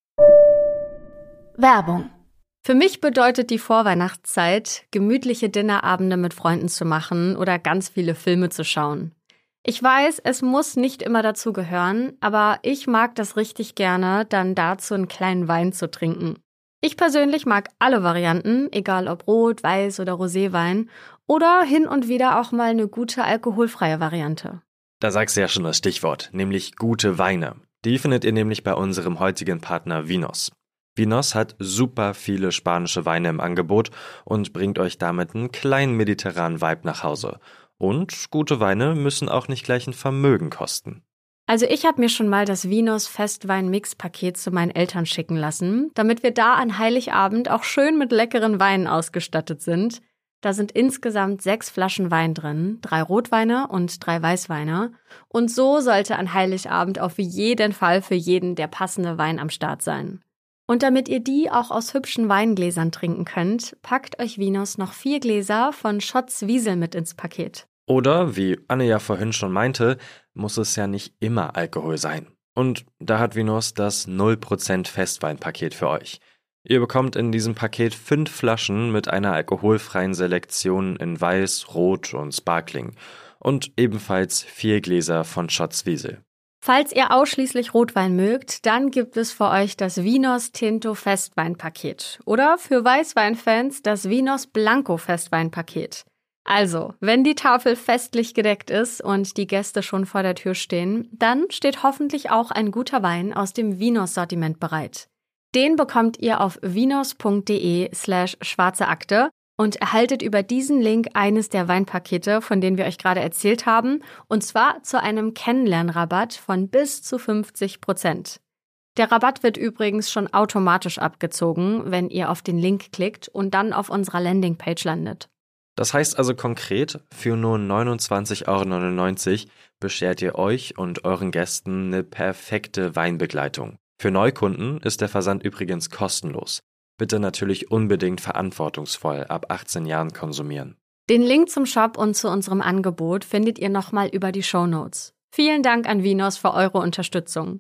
Werbung. Für mich bedeutet die Vorweihnachtszeit, gemütliche Dinnerabende mit Freunden zu machen oder ganz viele Filme zu schauen. Ich weiß, es muss nicht immer dazu gehören, aber ich mag das richtig gerne, dann dazu einen kleinen Wein zu trinken. Ich persönlich mag alle Varianten, egal ob Rot, Weiß oder Roséwein, oder hin und wieder auch mal eine gute alkoholfreie Variante. Da sagst du ja schon das Stichwort, nämlich gute Weine. Die findet ihr nämlich bei unserem heutigen Partner Vinos. Vinos hat super viele spanische Weine im Angebot und bringt euch damit einen kleinen mediterranen Vibe nach Hause. Und gute Weine müssen auch nicht gleich ein Vermögen kosten. Also ich habe mir schon mal das Vinos Festwein-Mix-Paket zu meinen Eltern schicken lassen, damit wir da an Heiligabend auch schön mit leckeren Weinen ausgestattet sind. Da sind insgesamt sechs Flaschen Wein drin, drei Rotweine und drei Weißweine. Und so sollte an Heiligabend auf jeden Fall für jeden der passende Wein am Start sein. Und damit ihr die auch aus hübschen Weingläsern trinken könnt, packt euch Vinos noch vier Gläser von Schotts Wiesel mit ins Paket. Oder, wie Anne ja vorhin schon meinte, muss es ja nicht immer Alkohol sein. Und da hat Vinos das null Prozent Festweinpaket für euch. Ihr bekommt in diesem Paket fünf Flaschen mit einer alkoholfreien Selektion in Weiß, Rot und Sparkling. Und ebenfalls vier Gläser von Schotts Wiesel. Falls ihr ausschließlich Rotwein mögt, dann gibt es für euch das Vinos Tinto Festweinpaket. Oder für Weißweinfans das Vinos Blanco Festweinpaket. Also, wenn die Tafel festlich gedeckt ist und die Gäste schon vor der Tür stehen, dann steht hoffentlich auch ein guter Wein aus dem Vinos-Sortiment bereit. Den bekommt ihr auf vinos.de slash schwarze Akte und erhaltet über diesen Link eines der Weinpakete, von denen wir euch gerade erzählt haben, und zwar zu einem Kennenlernrabatt von bis zu fünfzig Prozent. Der Rabatt wird übrigens schon automatisch abgezogen, wenn ihr auf den Link klickt und dann auf unserer Landingpage landet. Das heißt also konkret, für nur neunundzwanzig Euro neunundneunzig beschert ihr euch und euren Gästen eine perfekte Weinbegleitung. Für Neukunden ist der Versand übrigens kostenlos. Bitte natürlich unbedingt verantwortungsvoll ab achtzehn Jahren konsumieren. Den Link zum Shop und zu unserem Angebot findet ihr nochmal über die Shownotes. Vielen Dank an Vinos für eure Unterstützung.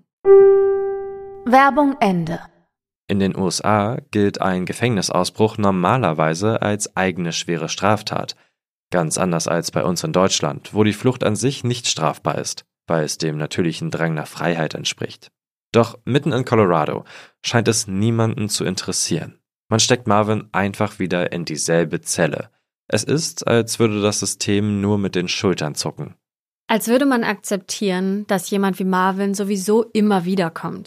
Werbung Ende. In den U S A gilt ein Gefängnisausbruch normalerweise als eigene schwere Straftat. Ganz anders als bei uns in Deutschland, wo die Flucht an sich nicht strafbar ist, weil es dem natürlichen Drang nach Freiheit entspricht. Doch mitten in Colorado scheint es niemanden zu interessieren. Man steckt Marvin einfach wieder in dieselbe Zelle. Es ist, als würde das System nur mit den Schultern zucken. Als würde man akzeptieren, dass jemand wie Marvin sowieso immer wiederkommt.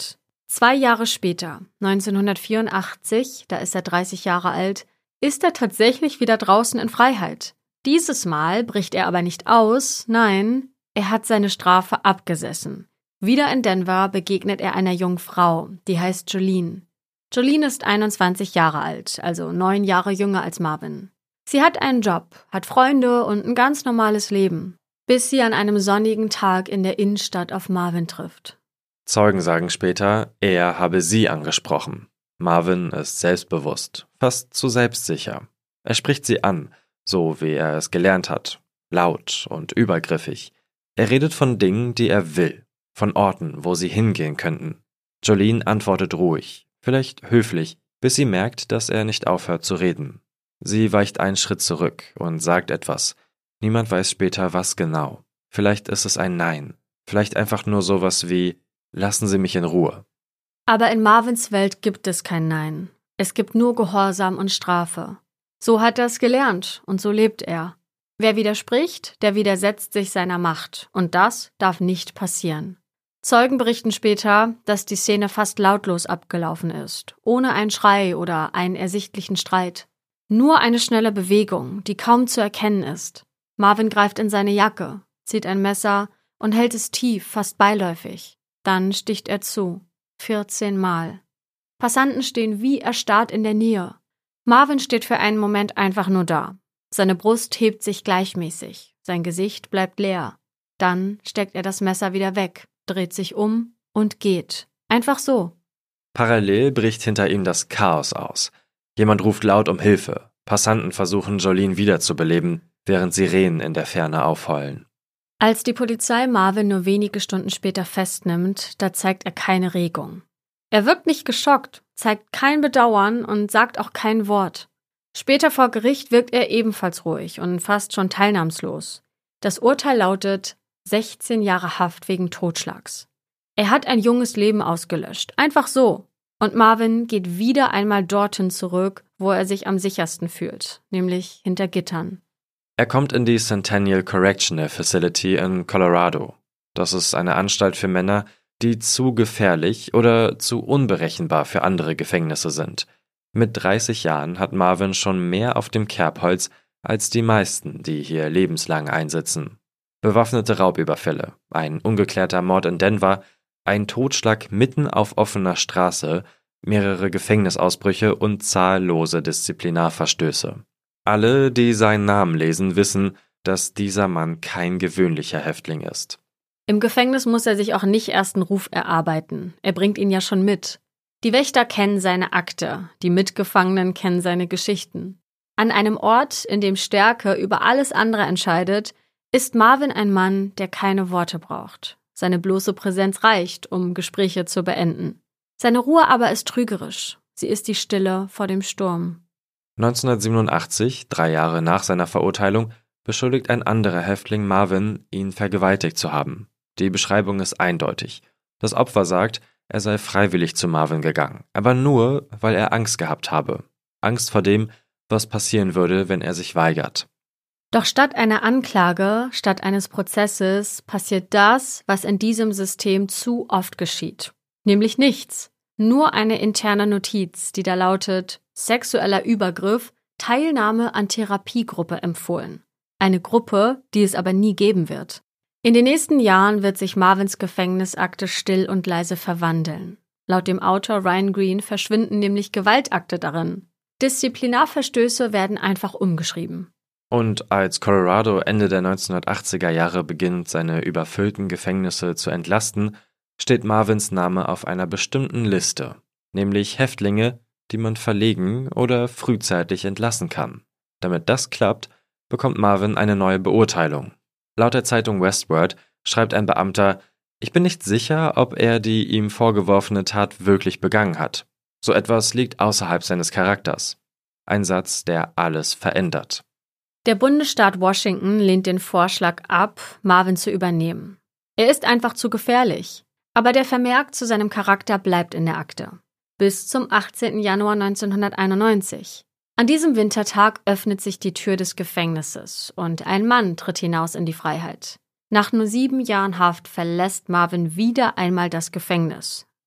Zwei Jahre später, neunzehnhundertvierundachtzig, da ist er dreißig Jahre alt, ist er tatsächlich wieder draußen in Freiheit. Dieses Mal bricht er aber nicht aus, nein, er hat seine Strafe abgesessen. Wieder in Denver begegnet er einer jungen Frau, die heißt Jolene. Jolene ist einundzwanzig Jahre alt, also neun Jahre jünger als Marvin. Sie hat einen Job, hat Freunde und ein ganz normales Leben, bis sie an einem sonnigen Tag in der Innenstadt auf Marvin trifft. Zeugen sagen später, er habe sie angesprochen. Marvin ist selbstbewusst, fast zu selbstsicher. Er spricht sie an, so wie er es gelernt hat, laut und übergriffig. Er redet von Dingen, die er will, von Orten, wo sie hingehen könnten. Jolene antwortet ruhig, vielleicht höflich, bis sie merkt, dass er nicht aufhört zu reden. Sie weicht einen Schritt zurück und sagt etwas. Niemand weiß später, was genau. Vielleicht ist es ein Nein, vielleicht einfach nur sowas wie »Lassen Sie mich in Ruhe«. Aber in Marvins Welt gibt es kein Nein. Es gibt nur Gehorsam und Strafe. So hat er es gelernt und so lebt er. Wer widerspricht, der widersetzt sich seiner Macht. Und das darf nicht passieren. Zeugen berichten später, dass die Szene fast lautlos abgelaufen ist, ohne einen Schrei oder einen ersichtlichen Streit. Nur eine schnelle Bewegung, die kaum zu erkennen ist. Marvin greift in seine Jacke, zieht ein Messer und hält es tief, fast beiläufig. Dann sticht er zu. vierzehn Mal. Passanten stehen wie erstarrt in der Nähe. Marvin steht für einen Moment einfach nur da. Seine Brust hebt sich gleichmäßig. Sein Gesicht bleibt leer. Dann steckt er das Messer wieder weg, dreht sich um und geht. Einfach so. Parallel bricht hinter ihm das Chaos aus. Jemand ruft laut um Hilfe. Passanten versuchen, Jolene wiederzubeleben, während Sirenen in der Ferne aufheulen. Als die Polizei Marvin nur wenige Stunden später festnimmt, da zeigt er keine Regung. Er wirkt nicht geschockt, zeigt kein Bedauern und sagt auch kein Wort. Später vor Gericht wirkt er ebenfalls ruhig und fast schon teilnahmslos. Das Urteil lautet sechzehn Jahre Haft wegen Totschlags. Er hat ein junges Leben ausgelöscht, einfach so. Und Marvin geht wieder einmal dorthin zurück, wo er sich am sichersten fühlt, nämlich hinter Gittern. Er kommt in die Centennial Correctional Facility in Colorado. Das ist eine Anstalt für Männer, die zu gefährlich oder zu unberechenbar für andere Gefängnisse sind. Mit dreißig Jahren hat Marvin schon mehr auf dem Kerbholz als die meisten, die hier lebenslang einsitzen. Bewaffnete Raubüberfälle, ein ungeklärter Mord in Denver, ein Totschlag mitten auf offener Straße, mehrere Gefängnisausbrüche und zahllose Disziplinarverstöße. Alle, die seinen Namen lesen, wissen, dass dieser Mann kein gewöhnlicher Häftling ist. Im Gefängnis muss er sich auch nicht erst einen Ruf erarbeiten. Er bringt ihn ja schon mit. Die Wächter kennen seine Akte, die Mitgefangenen kennen seine Geschichten. An einem Ort, in dem Stärke über alles andere entscheidet, ist Marvin ein Mann, der keine Worte braucht. Seine bloße Präsenz reicht, um Gespräche zu beenden. Seine Ruhe aber ist trügerisch. Sie ist die Stille vor dem Sturm. neunzehnhundertsiebenundachtzig, drei Jahre nach seiner Verurteilung, beschuldigt ein anderer Häftling Marvin, ihn vergewaltigt zu haben. Die Beschreibung ist eindeutig. Das Opfer sagt, er sei freiwillig zu Marvin gegangen, aber nur, weil er Angst gehabt habe. Angst vor dem, was passieren würde, wenn er sich weigert. Doch statt einer Anklage, statt eines Prozesses, passiert das, was in diesem System zu oft geschieht. Nämlich nichts. Nur eine interne Notiz, die da lautet: sexueller Übergriff, Teilnahme an Therapiegruppe empfohlen. Eine Gruppe, die es aber nie geben wird. In den nächsten Jahren wird sich Marvins Gefängnisakte still und leise verwandeln. Laut dem Autor Ryan Green verschwinden nämlich Gewaltakte darin. Disziplinarverstöße werden einfach umgeschrieben. Und als Colorado Ende der neunzehnhundertachtziger Jahre beginnt, seine überfüllten Gefängnisse zu entlasten, steht Marvins Name auf einer bestimmten Liste, nämlich Häftlinge, die man verlegen oder frühzeitig entlassen kann. Damit das klappt, bekommt Marvin eine neue Beurteilung. Laut der Zeitung Westword schreibt ein Beamter: Ich bin nicht sicher, ob er die ihm vorgeworfene Tat wirklich begangen hat. So etwas liegt außerhalb seines Charakters. Ein Satz, der alles verändert. Der Bundesstaat Washington lehnt den Vorschlag ab, Marvin zu übernehmen. Er ist einfach zu gefährlich. Aber der Vermerk zu seinem Charakter bleibt in der Akte. Bis zum achtzehnten Januar neunzehnhunderteinundneunzig. An diesem Wintertag öffnet sich die Tür des Gefängnisses und ein Mann tritt hinaus in die Freiheit. Nach nur sieben Jahren Haft verlässt Marvin wieder einmal das Gefängnis.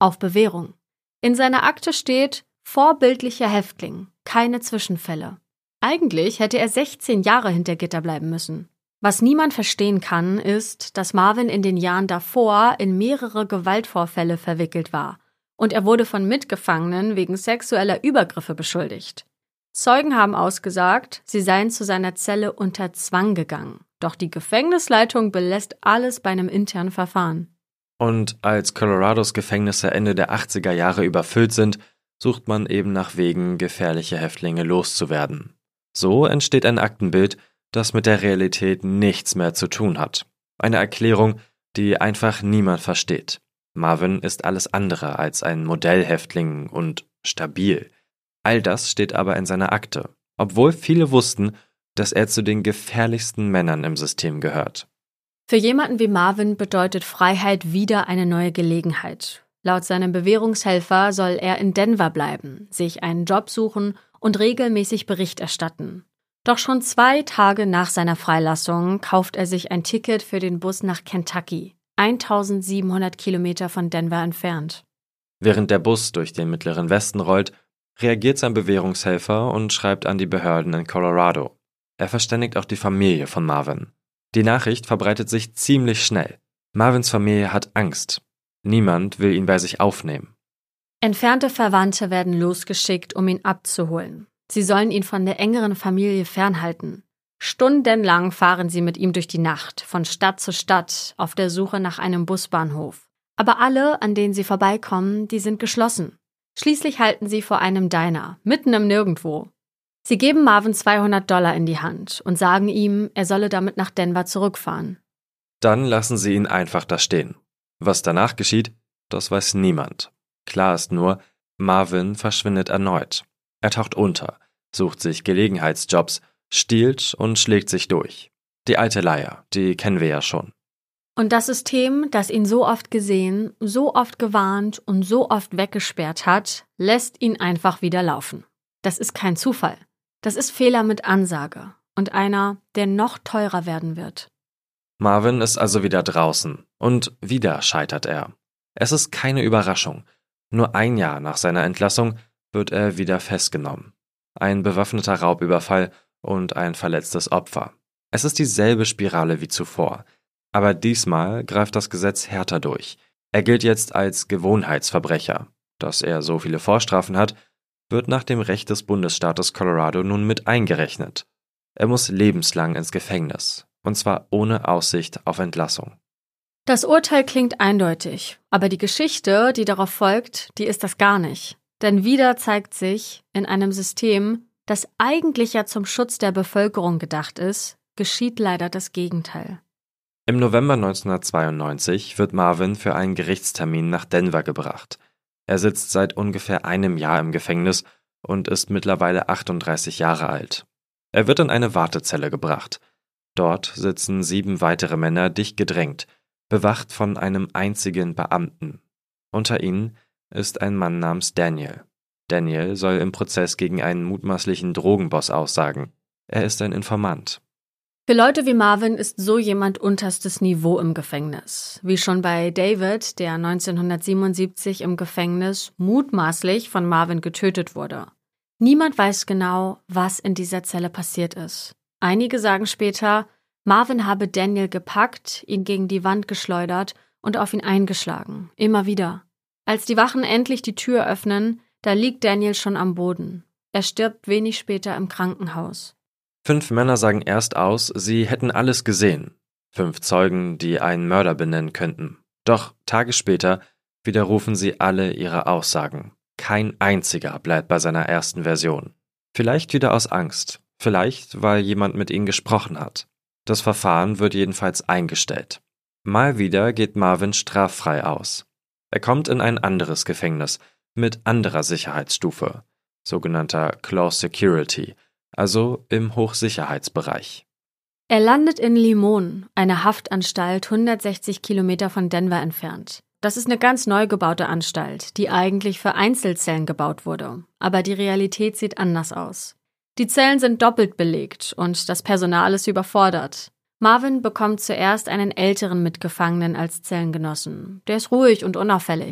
auf Bewährung. In seiner Akte steht vorbildlicher Häftling, keine Zwischenfälle. Eigentlich hätte er sechzehn Jahre hinter Gitter bleiben müssen. Was niemand verstehen kann, ist, dass Marvin in den Jahren davor in mehrere Gewaltvorfälle verwickelt war und er wurde von Mitgefangenen wegen sexueller Übergriffe beschuldigt. Zeugen haben ausgesagt, sie seien zu seiner Zelle unter Zwang gegangen. Doch die Gefängnisleitung belässt alles bei einem internen Verfahren. Und als Colorados Gefängnisse Ende der achtziger Jahre überfüllt sind, sucht man eben nach Wegen, gefährliche Häftlinge loszuwerden. So entsteht ein Aktenbild, das mit der Realität nichts mehr zu tun hat. Eine Erklärung, die einfach niemand versteht. Marvin ist alles andere als ein Modellhäftling und stabil. All das steht aber in seiner Akte, obwohl viele wussten, dass er zu den gefährlichsten Männern im System gehört. Für jemanden wie Marvin bedeutet Freiheit wieder eine neue Gelegenheit. Laut seinem Bewährungshelfer soll er in Denver bleiben, sich einen Job suchen und regelmäßig Bericht erstatten. Doch schon zwei Tage nach seiner Freilassung kauft er sich ein Ticket für den Bus nach Kentucky, eintausendsiebenhundert Kilometer von Denver entfernt. Während der Bus durch den mittleren Westen rollt, reagiert sein Bewährungshelfer und schreibt an die Behörden in Colorado. Er verständigt auch die Familie von Marvin. Die Nachricht verbreitet sich ziemlich schnell. Marvins Familie hat Angst. Niemand will ihn bei sich aufnehmen. Entfernte Verwandte werden losgeschickt, um ihn abzuholen. Sie sollen ihn von der engeren Familie fernhalten. Stundenlang fahren sie mit ihm durch die Nacht, von Stadt zu Stadt, auf der Suche nach einem Busbahnhof. Aber alle, an denen sie vorbeikommen, die sind geschlossen. Schließlich halten sie vor einem Diner, mitten im Nirgendwo. Sie geben Marvin zweihundert Dollar in die Hand und sagen ihm, er solle damit nach Denver zurückfahren. Dann lassen sie ihn einfach da stehen. Was danach geschieht, das weiß niemand. Klar ist nur, Marvin verschwindet erneut. Er taucht unter, sucht sich Gelegenheitsjobs, stiehlt und schlägt sich durch. Die alte Leier, die kennen wir ja schon. Und das System, das ihn so oft gesehen, so oft gewarnt und so oft weggesperrt hat, lässt ihn einfach wieder laufen. Das ist kein Zufall. Das ist Fehler mit Ansage und einer, der noch teurer werden wird. Marvin ist also wieder draußen und wieder scheitert er. Es ist keine Überraschung. Nur ein Jahr nach seiner Entlassung wird er wieder festgenommen. Ein bewaffneter Raubüberfall und ein verletztes Opfer. Es ist dieselbe Spirale wie zuvor. Aber diesmal greift das Gesetz härter durch. Er gilt jetzt als Gewohnheitsverbrecher. Dass er so viele Vorstrafen hat, wird nach dem Recht des Bundesstaates Colorado nun mit eingerechnet. Er muss lebenslang ins Gefängnis, und zwar ohne Aussicht auf Entlassung. Das Urteil klingt eindeutig, aber die Geschichte, die darauf folgt, die ist das gar nicht. Denn wieder zeigt sich, in einem System, das eigentlich ja zum Schutz der Bevölkerung gedacht ist, geschieht leider das Gegenteil. Im November neunzehnhundertzweiundneunzig wird Marvin für einen Gerichtstermin nach Denver gebracht. Er sitzt seit ungefähr einem Jahr im Gefängnis und ist mittlerweile achtunddreißig Jahre alt. Er wird in eine Wartezelle gebracht. Dort sitzen sieben weitere Männer dicht gedrängt, bewacht von einem einzigen Beamten. Unter ihnen ist ein Mann namens Daniel. Daniel soll im Prozess gegen einen mutmaßlichen Drogenboss aussagen. Er ist ein Informant. Für Leute wie Marvin ist so jemand unterstes Niveau im Gefängnis. Wie schon bei David, der neunzehnhundertsiebenundsiebzig im Gefängnis mutmaßlich von Marvin getötet wurde. Niemand weiß genau, was in dieser Zelle passiert ist. Einige sagen später, Marvin habe Daniel gepackt, ihn gegen die Wand geschleudert und auf ihn eingeschlagen. Immer wieder. Als die Wachen endlich die Tür öffnen, da liegt Daniel schon am Boden. Er stirbt wenig später im Krankenhaus. Fünf Männer sagen erst aus, sie hätten alles gesehen. Fünf Zeugen, die einen Mörder benennen könnten. Doch Tage später widerrufen sie alle ihre Aussagen. Kein einziger bleibt bei seiner ersten Version. Vielleicht wieder aus Angst, vielleicht weil jemand mit ihnen gesprochen hat. Das Verfahren wird jedenfalls eingestellt. Mal wieder geht Marvin straffrei aus. Er kommt in ein anderes Gefängnis mit anderer Sicherheitsstufe, sogenannter Close Security, also im Hochsicherheitsbereich. Er landet in Limon, einer Haftanstalt hundertsechzig Kilometer von Denver entfernt. Das ist eine ganz neu gebaute Anstalt, die eigentlich für Einzelzellen gebaut wurde. Aber die Realität sieht anders aus. Die Zellen sind doppelt belegt und das Personal ist überfordert. Marvin bekommt zuerst einen älteren Mitgefangenen als Zellengenossen. Der ist ruhig und unauffällig.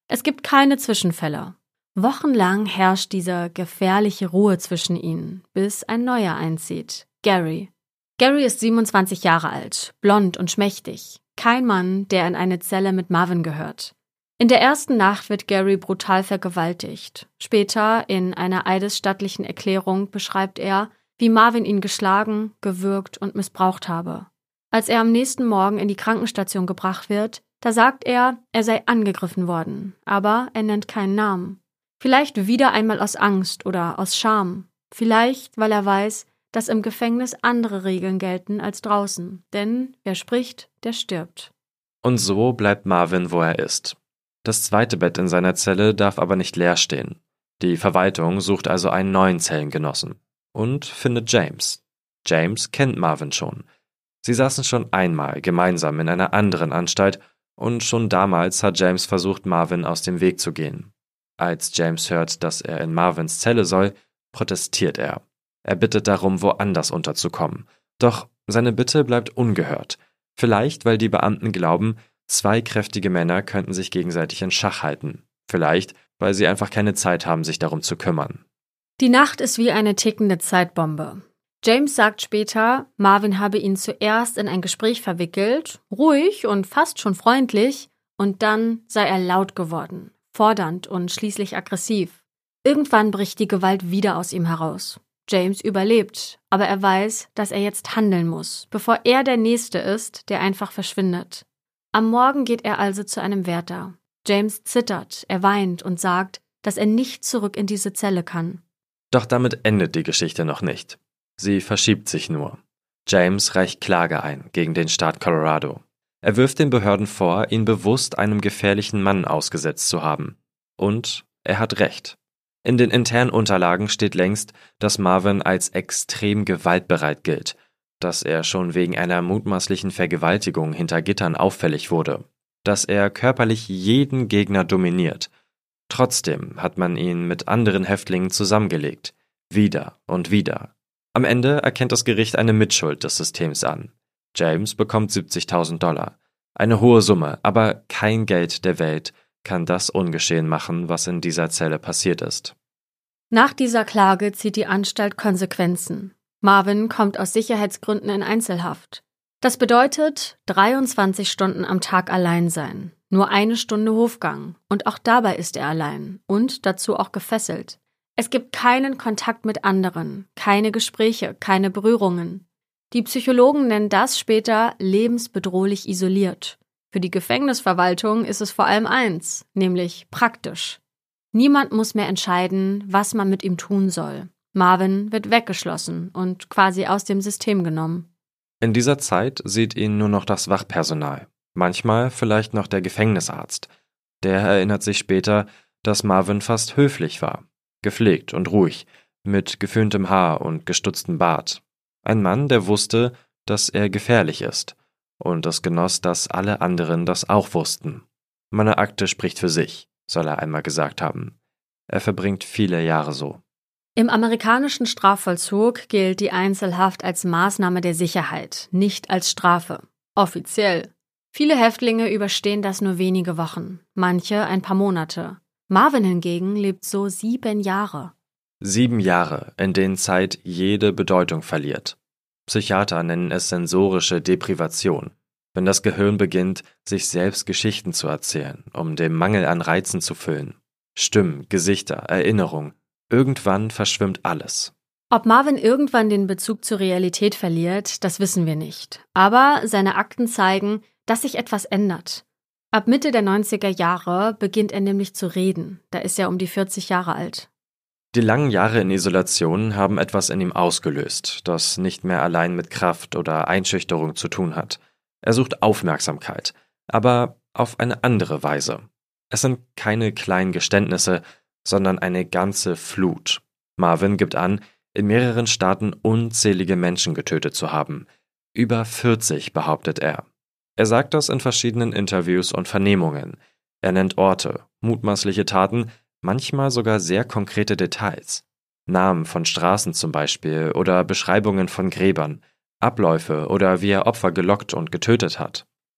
Es gibt keine Zwischenfälle. Wochenlang herrscht diese gefährliche Ruhe zwischen ihnen, bis ein neuer einzieht, Gary. Gary ist siebenundzwanzig Jahre alt, blond und schmächtig. Kein Mann, der in eine Zelle mit Marvin gehört. In der ersten Nacht wird Gary brutal vergewaltigt. Später, in einer eidesstattlichen Erklärung, beschreibt er, wie Marvin ihn geschlagen, gewürgt und missbraucht habe. Als er am nächsten Morgen in die Krankenstation gebracht wird, da sagt er, er sei angegriffen worden, aber er nennt keinen Namen. Vielleicht wieder einmal aus Angst oder aus Scham. Vielleicht, weil er weiß, dass im Gefängnis andere Regeln gelten als draußen. Denn wer spricht, der stirbt. Und so bleibt Marvin, wo er ist. Das zweite Bett in seiner Zelle darf aber nicht leer stehen. Die Verwaltung sucht also einen neuen Zellengenossen und findet James. James kennt Marvin schon. Sie saßen schon einmal gemeinsam in einer anderen Anstalt und schon damals hat James versucht, Marvin aus dem Weg zu gehen. Als James hört, dass er in Marvins Zelle soll, protestiert er. Er bittet darum, woanders unterzukommen. Doch seine Bitte bleibt ungehört. Vielleicht, weil die Beamten glauben, zwei kräftige Männer könnten sich gegenseitig in Schach halten. Vielleicht, weil sie einfach keine Zeit haben, sich darum zu kümmern. Die Nacht ist wie eine tickende Zeitbombe. James sagt später, Marvin habe ihn zuerst in ein Gespräch verwickelt, ruhig und fast schon freundlich, und dann sei er laut geworden, fordernd und schließlich aggressiv. Irgendwann bricht die Gewalt wieder aus ihm heraus. James überlebt, aber er weiß, dass er jetzt handeln muss, bevor er der Nächste ist, der einfach verschwindet. Am Morgen geht er also zu einem Wärter. James zittert, er weint und sagt, dass er nicht zurück in diese Zelle kann. Doch damit endet die Geschichte noch nicht. Sie verschiebt sich nur. James reicht Klage ein gegen den Staat Colorado. Er wirft den Behörden vor, ihn bewusst einem gefährlichen Mann ausgesetzt zu haben. Und er hat recht. In den internen Unterlagen steht längst, dass Marvin als extrem gewaltbereit gilt, dass er schon wegen einer mutmaßlichen Vergewaltigung hinter Gittern auffällig wurde, dass er körperlich jeden Gegner dominiert. Trotzdem hat man ihn mit anderen Häftlingen zusammengelegt, wieder und wieder. Am Ende erkennt das Gericht eine Mitschuld des Systems an. James bekommt siebzigtausend Dollar. Eine hohe Summe, aber kein Geld der Welt kann das ungeschehen machen, was in dieser Zelle passiert ist. Nach dieser Klage zieht die Anstalt Konsequenzen. Marvin kommt aus Sicherheitsgründen in Einzelhaft. Das bedeutet dreiundzwanzig Stunden am Tag allein sein, nur eine Stunde Hofgang, und auch dabei ist er allein und dazu auch gefesselt. Es gibt keinen Kontakt mit anderen, keine Gespräche, keine Berührungen. Die Psychologen nennen das später lebensbedrohlich isoliert. Für die Gefängnisverwaltung ist es vor allem eins, nämlich praktisch. Niemand muss mehr entscheiden, was man mit ihm tun soll. Marvin wird weggeschlossen und quasi aus dem System genommen. In dieser Zeit sieht ihn nur noch das Wachpersonal, manchmal vielleicht noch der Gefängnisarzt. Der erinnert sich später, dass Marvin fast höflich war, gepflegt und ruhig, mit geföhntem Haar und gestutztem Bart. Ein Mann, der wusste, dass er gefährlich ist. Und es genoss, dass alle anderen das auch wussten. Meine Akte spricht für sich, soll er einmal gesagt haben. Er verbringt viele Jahre so. Im amerikanischen Strafvollzug gilt die Einzelhaft als Maßnahme der Sicherheit, nicht als Strafe. Offiziell. Viele Häftlinge überstehen das nur wenige Wochen, manche ein paar Monate. Marvin hingegen lebt so sieben Jahre. Sieben Jahre, in denen Zeit jede Bedeutung verliert. Psychiater nennen es sensorische Deprivation, wenn das Gehirn beginnt, sich selbst Geschichten zu erzählen, um den Mangel an Reizen zu füllen. Stimmen, Gesichter, Erinnerung. Irgendwann verschwimmt alles. Ob Marvin irgendwann den Bezug zur Realität verliert, das wissen wir nicht. Aber seine Akten zeigen, dass sich etwas ändert. Ab Mitte der neunziger Jahre beginnt er nämlich zu reden. Da ist er um die vierzig Jahre alt. Die langen Jahre in Isolation haben etwas in ihm ausgelöst, das nicht mehr allein mit Kraft oder Einschüchterung zu tun hat. Er sucht Aufmerksamkeit, aber auf eine andere Weise. Es sind keine kleinen Geständnisse, sondern eine ganze Flut. Marvin gibt an, in mehreren Staaten unzählige Menschen getötet zu haben. Über vierzig, behauptet er. Er sagt das in verschiedenen Interviews und Vernehmungen. Er nennt Orte, mutmaßliche Taten, manchmal sogar sehr konkrete Details. Namen von Straßen zum Beispiel oder Beschreibungen von Gräbern, Abläufe oder wie er Opfer gelockt und getötet hat.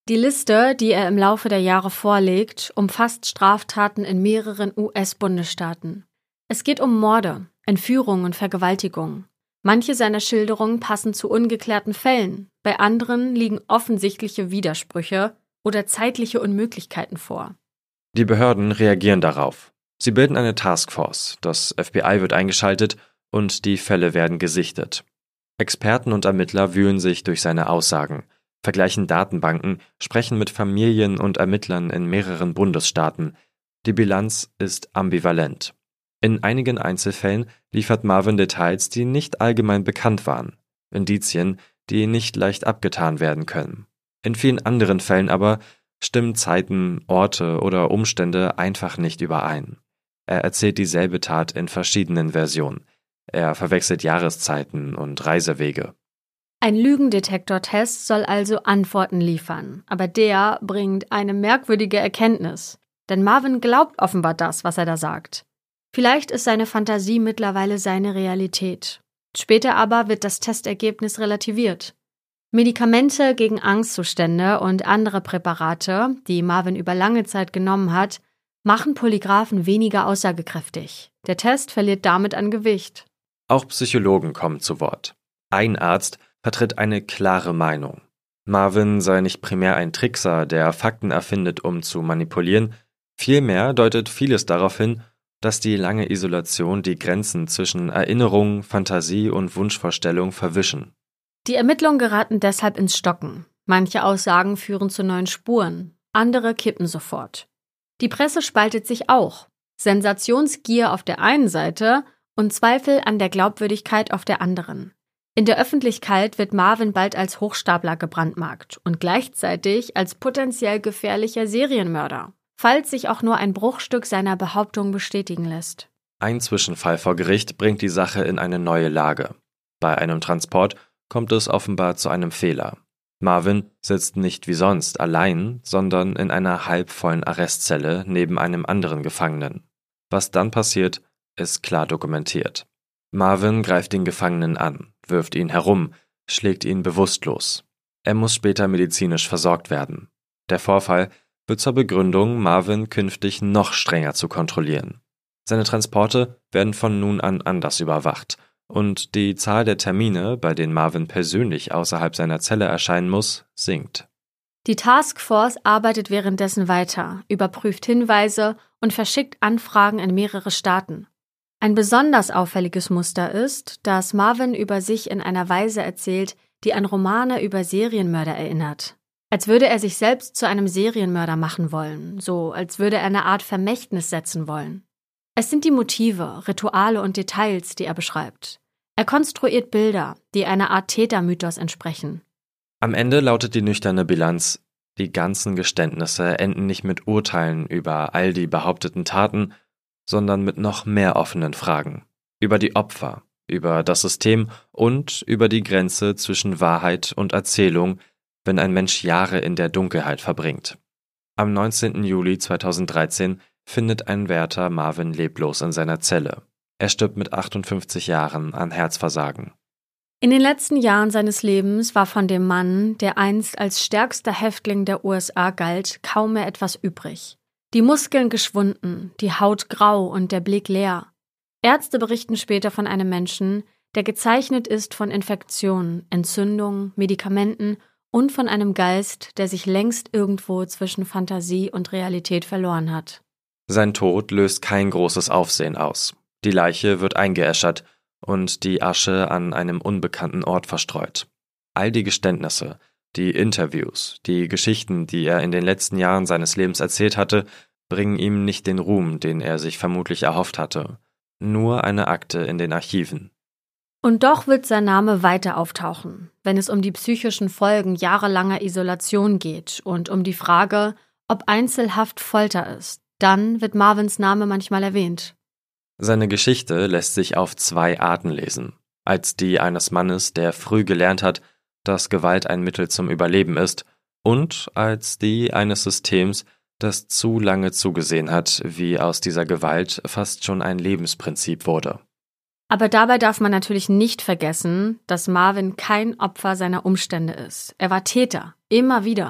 Die Liste, die er im Laufe der Jahre vorlegt, umfasst Straftaten in mehreren U S-Bundesstaaten. Es geht um Morde, Entführung und Vergewaltigung. Manche seiner Schilderungen passen zu ungeklärten Fällen, bei anderen liegen offensichtliche Widersprüche oder zeitliche Unmöglichkeiten vor. Die Behörden reagieren darauf. Sie bilden eine Taskforce, das F B I wird eingeschaltet und die Fälle werden gesichtet. Experten und Ermittler wühlen sich durch seine Aussagen, vergleichen Datenbanken, sprechen mit Familien und Ermittlern in mehreren Bundesstaaten. Die Bilanz ist ambivalent. In einigen Einzelfällen liefert Marvin Details, die nicht allgemein bekannt waren, Indizien, die nicht leicht abgetan werden können. In vielen anderen Fällen aber stimmen Zeiten, Orte oder Umstände einfach nicht überein. Er erzählt dieselbe Tat in verschiedenen Versionen. Er verwechselt Jahreszeiten und Reisewege. Ein Lügendetektortest soll also Antworten liefern, aber der bringt eine merkwürdige Erkenntnis. Denn Marvin glaubt offenbar das, was er da sagt. Vielleicht ist seine Fantasie mittlerweile seine Realität. Später aber wird das Testergebnis relativiert. Medikamente gegen Angstzustände und andere Präparate, die Marvin über lange Zeit genommen hat, machen Polygraphen weniger aussagekräftig. Der Test verliert damit an Gewicht. Auch Psychologen kommen zu Wort. Ein Arzt vertritt eine klare Meinung. Marvin sei nicht primär ein Trickser, der Fakten erfindet, um zu manipulieren. Vielmehr deutet vieles darauf hin, dass die lange Isolation die Grenzen zwischen Erinnerung, Fantasie und Wunschvorstellung verwischen. Die Ermittlungen geraten deshalb ins Stocken. Manche Aussagen führen zu neuen Spuren, andere kippen sofort. Die Presse spaltet sich auch. Sensationsgier auf der einen Seite und Zweifel an der Glaubwürdigkeit auf der anderen. In der Öffentlichkeit wird Marvin bald als Hochstapler gebrandmarkt und gleichzeitig als potenziell gefährlicher Serienmörder, falls sich auch nur ein Bruchstück seiner Behauptung bestätigen lässt. Ein Zwischenfall vor Gericht bringt die Sache in eine neue Lage. Bei einem Transport kommt es offenbar zu einem Fehler. Marvin sitzt nicht wie sonst allein, sondern in einer halbvollen Arrestzelle neben einem anderen Gefangenen. Was dann passiert, ist klar dokumentiert. Marvin greift den Gefangenen an, wirft ihn herum, schlägt ihn bewusstlos. Er muss später medizinisch versorgt werden. Der Vorfall wird zur Begründung, Marvin künftig noch strenger zu kontrollieren. Seine Transporte werden von nun an anders überwacht und die Zahl der Termine, bei denen Marvin persönlich außerhalb seiner Zelle erscheinen muss, sinkt. Die Taskforce arbeitet währenddessen weiter, überprüft Hinweise und verschickt Anfragen in mehrere Staaten. Ein besonders auffälliges Muster ist, dass Marvin über sich in einer Weise erzählt, die an Romane über Serienmörder erinnert. Als würde er sich selbst zu einem Serienmörder machen wollen, so als würde er eine Art Vermächtnis setzen wollen. Es sind die Motive, Rituale und Details, die er beschreibt. Er konstruiert Bilder, die einer Art Tätermythos entsprechen. Am Ende lautet die nüchterne Bilanz: Die ganzen Geständnisse enden nicht mit Urteilen über all die behaupteten Taten, sondern mit noch mehr offenen Fragen. Über die Opfer, über das System und über die Grenze zwischen Wahrheit und Erzählung, wenn ein Mensch Jahre in der Dunkelheit verbringt. Am neunzehnten Juli zweitausenddreizehn findet ein Wärter Marvin leblos in seiner Zelle. Er stirbt mit achtundfünfzig Jahren an Herzversagen. In den letzten Jahren seines Lebens war von dem Mann, der einst als stärkster Häftling der U S A galt, kaum mehr etwas übrig. Die Muskeln geschwunden, die Haut grau und der Blick leer. Ärzte berichten später von einem Menschen, der gezeichnet ist von Infektionen, Entzündungen, Medikamenten und von einem Geist, der sich längst irgendwo zwischen Fantasie und Realität verloren hat. Sein Tod löst kein großes Aufsehen aus. Die Leiche wird eingeäschert und die Asche an einem unbekannten Ort verstreut. All die Geständnisse, die Interviews, die Geschichten, die er in den letzten Jahren seines Lebens erzählt hatte, bringen ihm nicht den Ruhm, den er sich vermutlich erhofft hatte. Nur eine Akte in den Archiven. Und doch wird sein Name weiter auftauchen, wenn es um die psychischen Folgen jahrelanger Isolation geht und um die Frage, ob Einzelhaft Folter ist. Dann wird Marvins Name manchmal erwähnt. Seine Geschichte lässt sich auf zwei Arten lesen. Als die eines Mannes, der früh gelernt hat, dass Gewalt ein Mittel zum Überleben ist, und als die eines Systems, das zu lange zugesehen hat, wie aus dieser Gewalt fast schon ein Lebensprinzip wurde. Aber dabei darf man natürlich nicht vergessen, dass Marvin kein Opfer seiner Umstände ist. Er war Täter, immer wieder.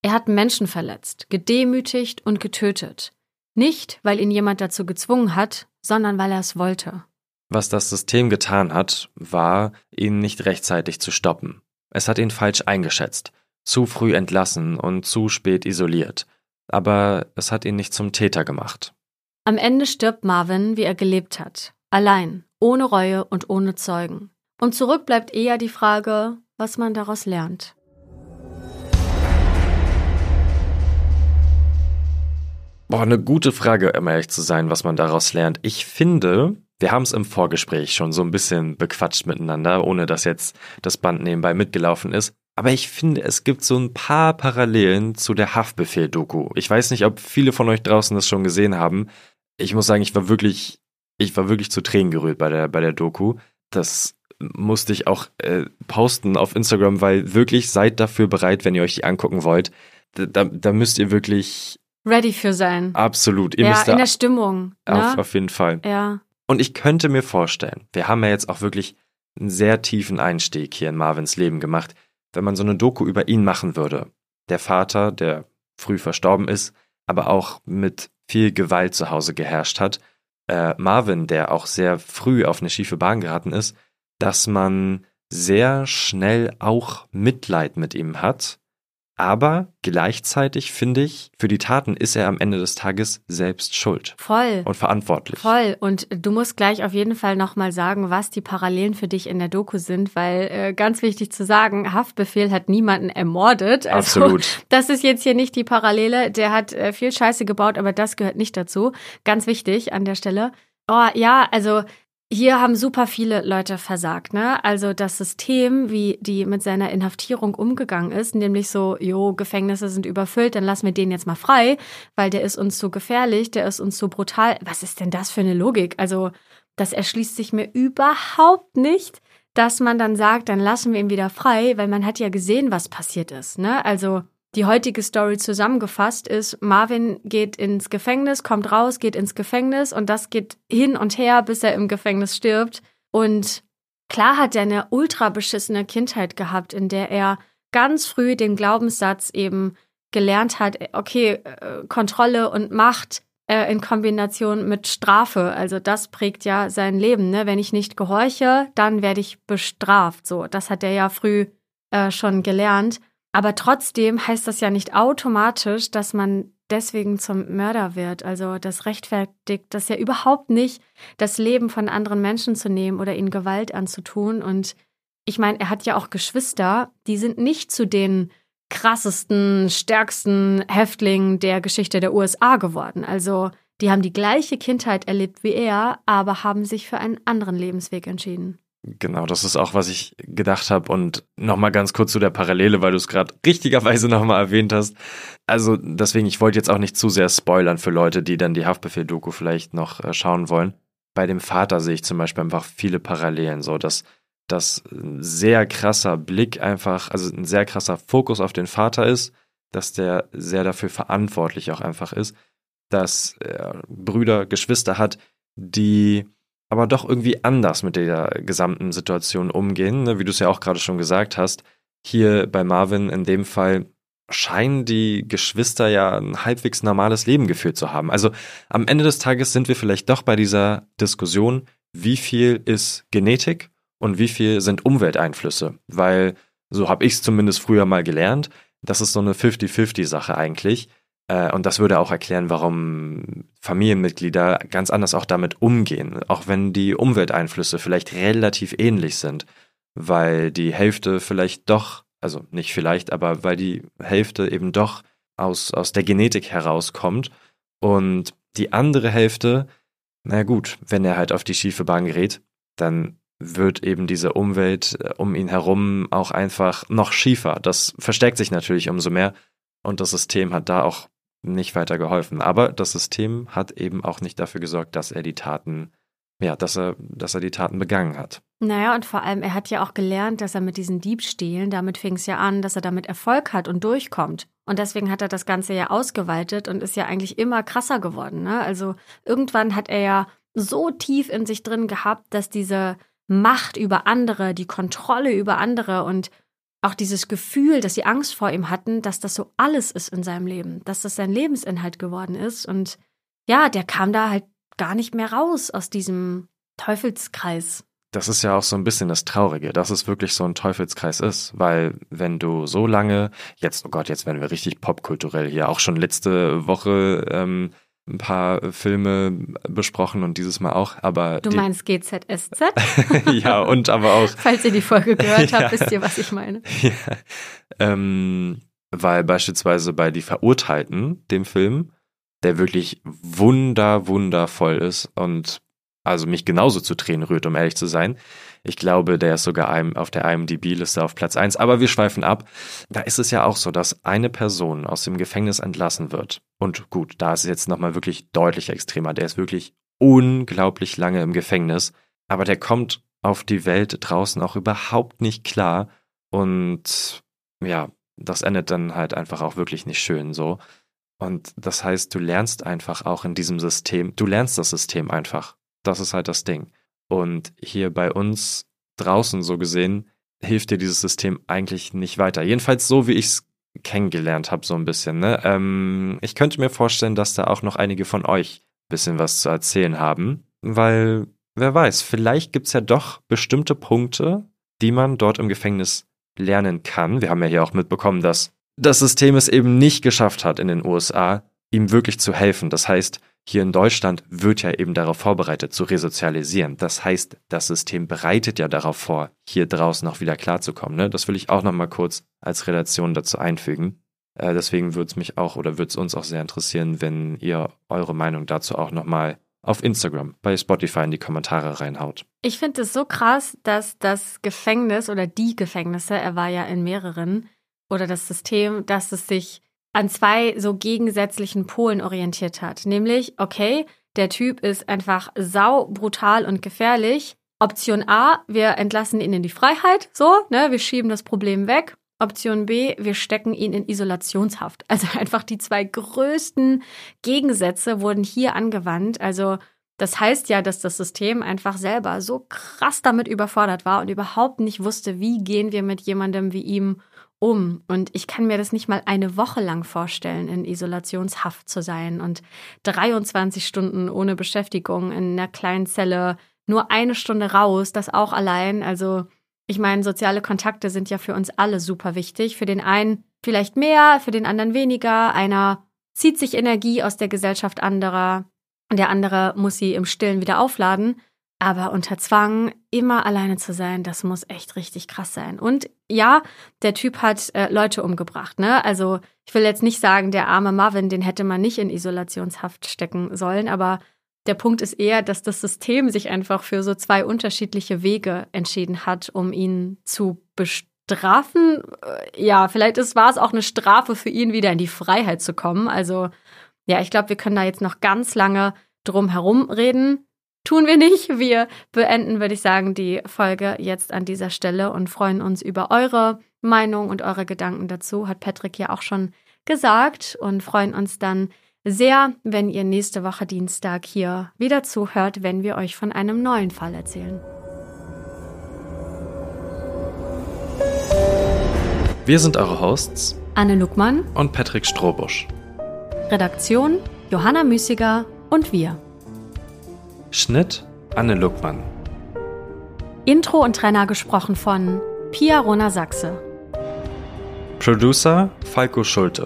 Er hat Menschen verletzt, gedemütigt und getötet. Nicht, weil ihn jemand dazu gezwungen hat, sondern weil er es wollte. Was das System getan hat, war, ihn nicht rechtzeitig zu stoppen. Es hat ihn falsch eingeschätzt, zu früh entlassen und zu spät isoliert. Aber es hat ihn nicht zum Täter gemacht. Am Ende stirbt Marvin, wie er gelebt hat. Allein, ohne Reue und ohne Zeugen. Und zurück bleibt eher die Frage, was man daraus lernt. Boah, eine gute Frage, um ehrlich zu sein, was man daraus lernt. Ich finde, wir haben es im Vorgespräch schon so ein bisschen bequatscht miteinander, ohne dass jetzt das Band nebenbei mitgelaufen ist. Aber ich finde, es gibt so ein paar Parallelen zu der Haftbefehl-Doku. Ich weiß nicht, ob viele von euch draußen das schon gesehen haben. Ich muss sagen, ich war wirklich, ich war wirklich zu Tränen gerührt bei der, bei der Doku. Das musste ich auch äh, posten auf Instagram, weil wirklich seid dafür bereit, wenn ihr euch die angucken wollt. Da, da müsst ihr wirklich ready für sein. Absolut. Ihr ja, müsst in da der Stimmung. Auf, Ne? auf jeden Fall. Ja. Und ich könnte mir vorstellen, wir haben ja jetzt auch wirklich einen sehr tiefen Einstieg hier in Marvins Leben gemacht, wenn man so eine Doku über ihn machen würde. Der Vater, der früh verstorben ist, aber auch mit viel Gewalt zu Hause geherrscht hat. Äh, Marvin, der auch sehr früh auf eine schiefe Bahn geraten ist, dass man sehr schnell auch Mitleid mit ihm hat. Aber gleichzeitig, finde ich, für die Taten ist er am Ende des Tages selbst schuld. Voll. Und verantwortlich. Voll. Und du musst gleich auf jeden Fall nochmal sagen, was die Parallelen für dich in der Doku sind, weil äh, ganz wichtig zu sagen, Haftbefehl hat niemanden ermordet. Also, absolut. Das ist jetzt hier nicht die Parallele. Der hat äh, viel Scheiße gebaut, aber das gehört nicht dazu. Ganz wichtig an der Stelle. Oh ja, also hier haben super viele Leute versagt, ne? Also das System, wie die mit seiner Inhaftierung umgegangen ist, nämlich so, jo, Gefängnisse sind überfüllt, dann lassen wir den jetzt mal frei, weil der ist uns zu gefährlich, der ist uns zu brutal. Was ist denn das für eine Logik? Also das erschließt sich mir überhaupt nicht, dass man dann sagt, dann lassen wir ihn wieder frei, weil man hat ja gesehen, was passiert ist, ne? Also die heutige Story zusammengefasst ist, Marvin geht ins Gefängnis, kommt raus, geht ins Gefängnis und das geht hin und her, bis er im Gefängnis stirbt. Und klar hat er eine ultra beschissene Kindheit gehabt, in der er ganz früh den Glaubenssatz eben gelernt hat, okay, äh, Kontrolle und Macht äh, in Kombination mit Strafe, also das prägt ja sein Leben, ne? Wenn ich nicht gehorche, dann werde ich bestraft. So, das hat er ja früh äh, schon gelernt. Aber trotzdem heißt das ja nicht automatisch, dass man deswegen zum Mörder wird. Also das rechtfertigt das ja überhaupt nicht, das Leben von anderen Menschen zu nehmen oder ihnen Gewalt anzutun. Und ich meine, er hat ja auch Geschwister, die sind nicht zu den krassesten, stärksten Häftlingen der Geschichte der U S A geworden. Also die haben die gleiche Kindheit erlebt wie er, aber haben sich für einen anderen Lebensweg entschieden. Genau, das ist auch, was ich gedacht habe. Und nochmal ganz kurz zu der Parallele, weil du es gerade richtigerweise nochmal erwähnt hast. Also deswegen, ich wollte jetzt auch nicht zu sehr spoilern für Leute, die dann die Haftbefehl-Doku vielleicht noch äh, schauen wollen. Bei dem Vater sehe ich zum Beispiel einfach viele Parallelen, so dass das ein sehr krasser Blick einfach, also ein sehr krasser Fokus auf den Vater ist, dass der sehr dafür verantwortlich auch einfach ist, dass er Brüder, Geschwister hat, die aber doch irgendwie anders mit der gesamten Situation umgehen, ne? Wie du es ja auch gerade schon gesagt hast. Hier bei Marvin in dem Fall scheinen die Geschwister ja ein halbwegs normales Leben geführt zu haben. Also am Ende des Tages sind wir vielleicht doch bei dieser Diskussion, wie viel ist Genetik und wie viel sind Umwelteinflüsse? Weil, so habe ich es zumindest früher mal gelernt, das ist so eine fifty-fifty-Sache eigentlich. Und das würde auch erklären, warum Familienmitglieder ganz anders auch damit umgehen, auch wenn die Umwelteinflüsse vielleicht relativ ähnlich sind, weil die Hälfte vielleicht doch, also nicht vielleicht, aber weil die Hälfte eben doch aus, aus der Genetik herauskommt und die andere Hälfte, na gut, wenn er halt auf die schiefe Bahn gerät, dann wird eben diese Umwelt um ihn herum auch einfach noch schiefer. Das verstärkt sich natürlich umso mehr und das System hat da auch nicht weiter geholfen. Aber das System hat eben auch nicht dafür gesorgt, dass er die Taten, ja, dass er, dass er die Taten begangen hat. Naja, und vor allem, er hat ja auch gelernt, dass er mit diesen Diebstählen, damit fing es ja an, dass er damit Erfolg hat und durchkommt. Und deswegen hat er das Ganze ja ausgeweitet und ist ja eigentlich immer krasser geworden, ne? Also irgendwann hat er ja so tief in sich drin gehabt, dass diese Macht über andere, die Kontrolle über andere und auch dieses Gefühl, dass sie Angst vor ihm hatten, dass das so alles ist in seinem Leben, dass das sein Lebensinhalt geworden ist. Und ja, der kam da halt gar nicht mehr raus aus diesem Teufelskreis. Das ist ja auch so ein bisschen das Traurige, dass es wirklich so ein Teufelskreis ist, weil wenn du so lange, jetzt, oh Gott, jetzt werden wir richtig popkulturell hier, auch schon letzte Woche ähm, ein paar Filme besprochen und dieses Mal auch, aber... Du die, meinst G Z S Z? Ja, und aber auch... Falls ihr die Folge gehört habt, ja. wisst ihr, was ich meine. Ja, ähm, weil beispielsweise bei Die Verurteilten, dem Film, der wirklich wunder, wundervoll ist und also mich genauso zu Tränen rührt, um ehrlich zu sein. Ich glaube, der ist sogar auf der I M D B-Liste auf Platz eins. Aber wir schweifen ab. Da ist es ja auch so, dass eine Person aus dem Gefängnis entlassen wird. Und gut, da ist es jetzt nochmal wirklich deutlich extremer. Der ist wirklich unglaublich lange im Gefängnis. Aber der kommt auf die Welt draußen auch überhaupt nicht klar. Und ja, das endet dann halt einfach auch wirklich nicht schön so. Und das heißt, du lernst einfach auch in diesem System, du lernst das System einfach. Das ist halt das Ding. Und hier bei uns draußen so gesehen, hilft dir dieses System eigentlich nicht weiter. Jedenfalls so, wie ich es kennengelernt habe, so ein bisschen. Ne? Ähm, ich könnte mir vorstellen, dass da auch noch einige von euch ein bisschen was zu erzählen haben, weil, wer weiß, vielleicht gibt es ja doch bestimmte Punkte, die man dort im Gefängnis lernen kann. Wir haben ja hier auch mitbekommen, dass das System es eben nicht geschafft hat in den U S A, ihm wirklich zu helfen. Das heißt, hier in Deutschland wird ja eben darauf vorbereitet, zu resozialisieren. Das heißt, das System bereitet ja darauf vor, hier draußen auch wieder klarzukommen. Ne? Das will ich auch nochmal kurz als Relation dazu einfügen. Äh, deswegen würde es mich auch oder würde es uns auch sehr interessieren, wenn ihr eure Meinung dazu auch nochmal auf Instagram, bei Spotify in die Kommentare reinhaut. Ich finde es so krass, dass das Gefängnis oder die Gefängnisse, er war ja in mehreren, oder das System, dass es sich an zwei so gegensätzlichen Polen orientiert hat. Nämlich, okay, der Typ ist einfach sau brutal und gefährlich. Option A, wir entlassen ihn in die Freiheit, so, ne, wir schieben das Problem weg. Option B, wir stecken ihn in Isolationshaft. Also einfach die zwei größten Gegensätze wurden hier angewandt. Also das heißt ja, dass das System einfach selber so krass damit überfordert war und überhaupt nicht wusste, wie gehen wir mit jemandem wie ihm um. Und ich kann mir das nicht mal eine Woche lang vorstellen, in Isolationshaft zu sein und dreiundzwanzig Stunden ohne Beschäftigung in einer kleinen Zelle, nur eine Stunde raus, das auch allein. Also ich meine, soziale Kontakte sind ja für uns alle super wichtig. Für den einen vielleicht mehr, für den anderen weniger. Einer zieht sich Energie aus der Gesellschaft anderer, der andere muss sie im Stillen wieder aufladen. Aber unter Zwang immer alleine zu sein, das muss echt richtig krass sein. Und ja, der Typ hat äh, Leute umgebracht, ne? Also ich will jetzt nicht sagen, der arme Marvin, den hätte man nicht in Isolationshaft stecken sollen, aber der Punkt ist eher, dass das System sich einfach für so zwei unterschiedliche Wege entschieden hat, um ihn zu bestrafen. Ja, vielleicht ist, war es auch eine Strafe für ihn, wieder in die Freiheit zu kommen. Also ja, ich glaube, wir können da jetzt noch ganz lange drum herum reden. Tun wir nicht. Wir beenden, würde ich sagen, die Folge jetzt an dieser Stelle und freuen uns über eure Meinung und eure Gedanken dazu, hat Patrick ja auch schon gesagt, und freuen uns dann sehr, wenn ihr nächste Woche Dienstag hier wieder zuhört, wenn wir euch von einem neuen Fall erzählen. Wir sind eure Hosts Anne Luckmann und Patrick Strohbusch. Redaktion Johanna Müßiger und wir. Schnitt Anne Luckmann. Intro und Trainer gesprochen von Pia Rona-Sachse. Producer Falco Schulte.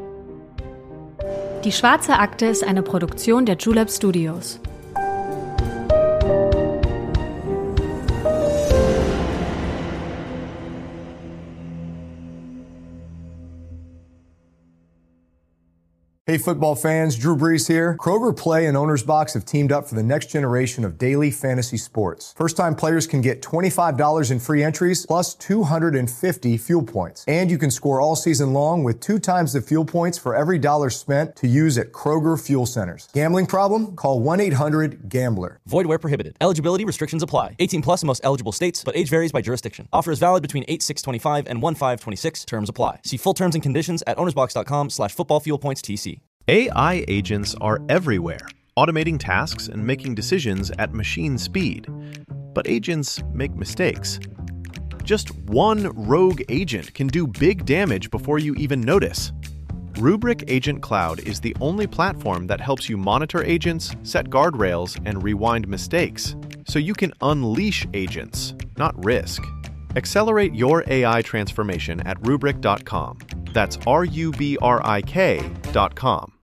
Die Schwarze Akte ist eine Produktion der Julep Studios. Hey football fans, Drew Brees here. Kroger Play and Owner's Box have teamed up for the next generation of daily fantasy sports. First-time players can get twenty-five dollars in free entries plus two hundred fifty fuel points. And you can score all season long with two times the fuel points for every dollar spent to use at Kroger Fuel Centers. Gambling problem? Call one eight hundred gambler. Void where prohibited. Eligibility restrictions apply. eighteen plus in most eligible states, but age varies by jurisdiction. Offer is valid between eight six twenty-five and one five twenty-six. Terms apply. See full terms and conditions at ownersbox.com slash football fuel points TC. A I agents are everywhere, automating tasks and making decisions at machine speed. But agents make mistakes. Just one rogue agent can do big damage before you even notice. Rubrik Agent Cloud is the only platform that helps you monitor agents, set guardrails, and rewind mistakes, so you can unleash agents, not risk. Accelerate your A I transformation at rubrik dot com. That's R U B R I K dot com.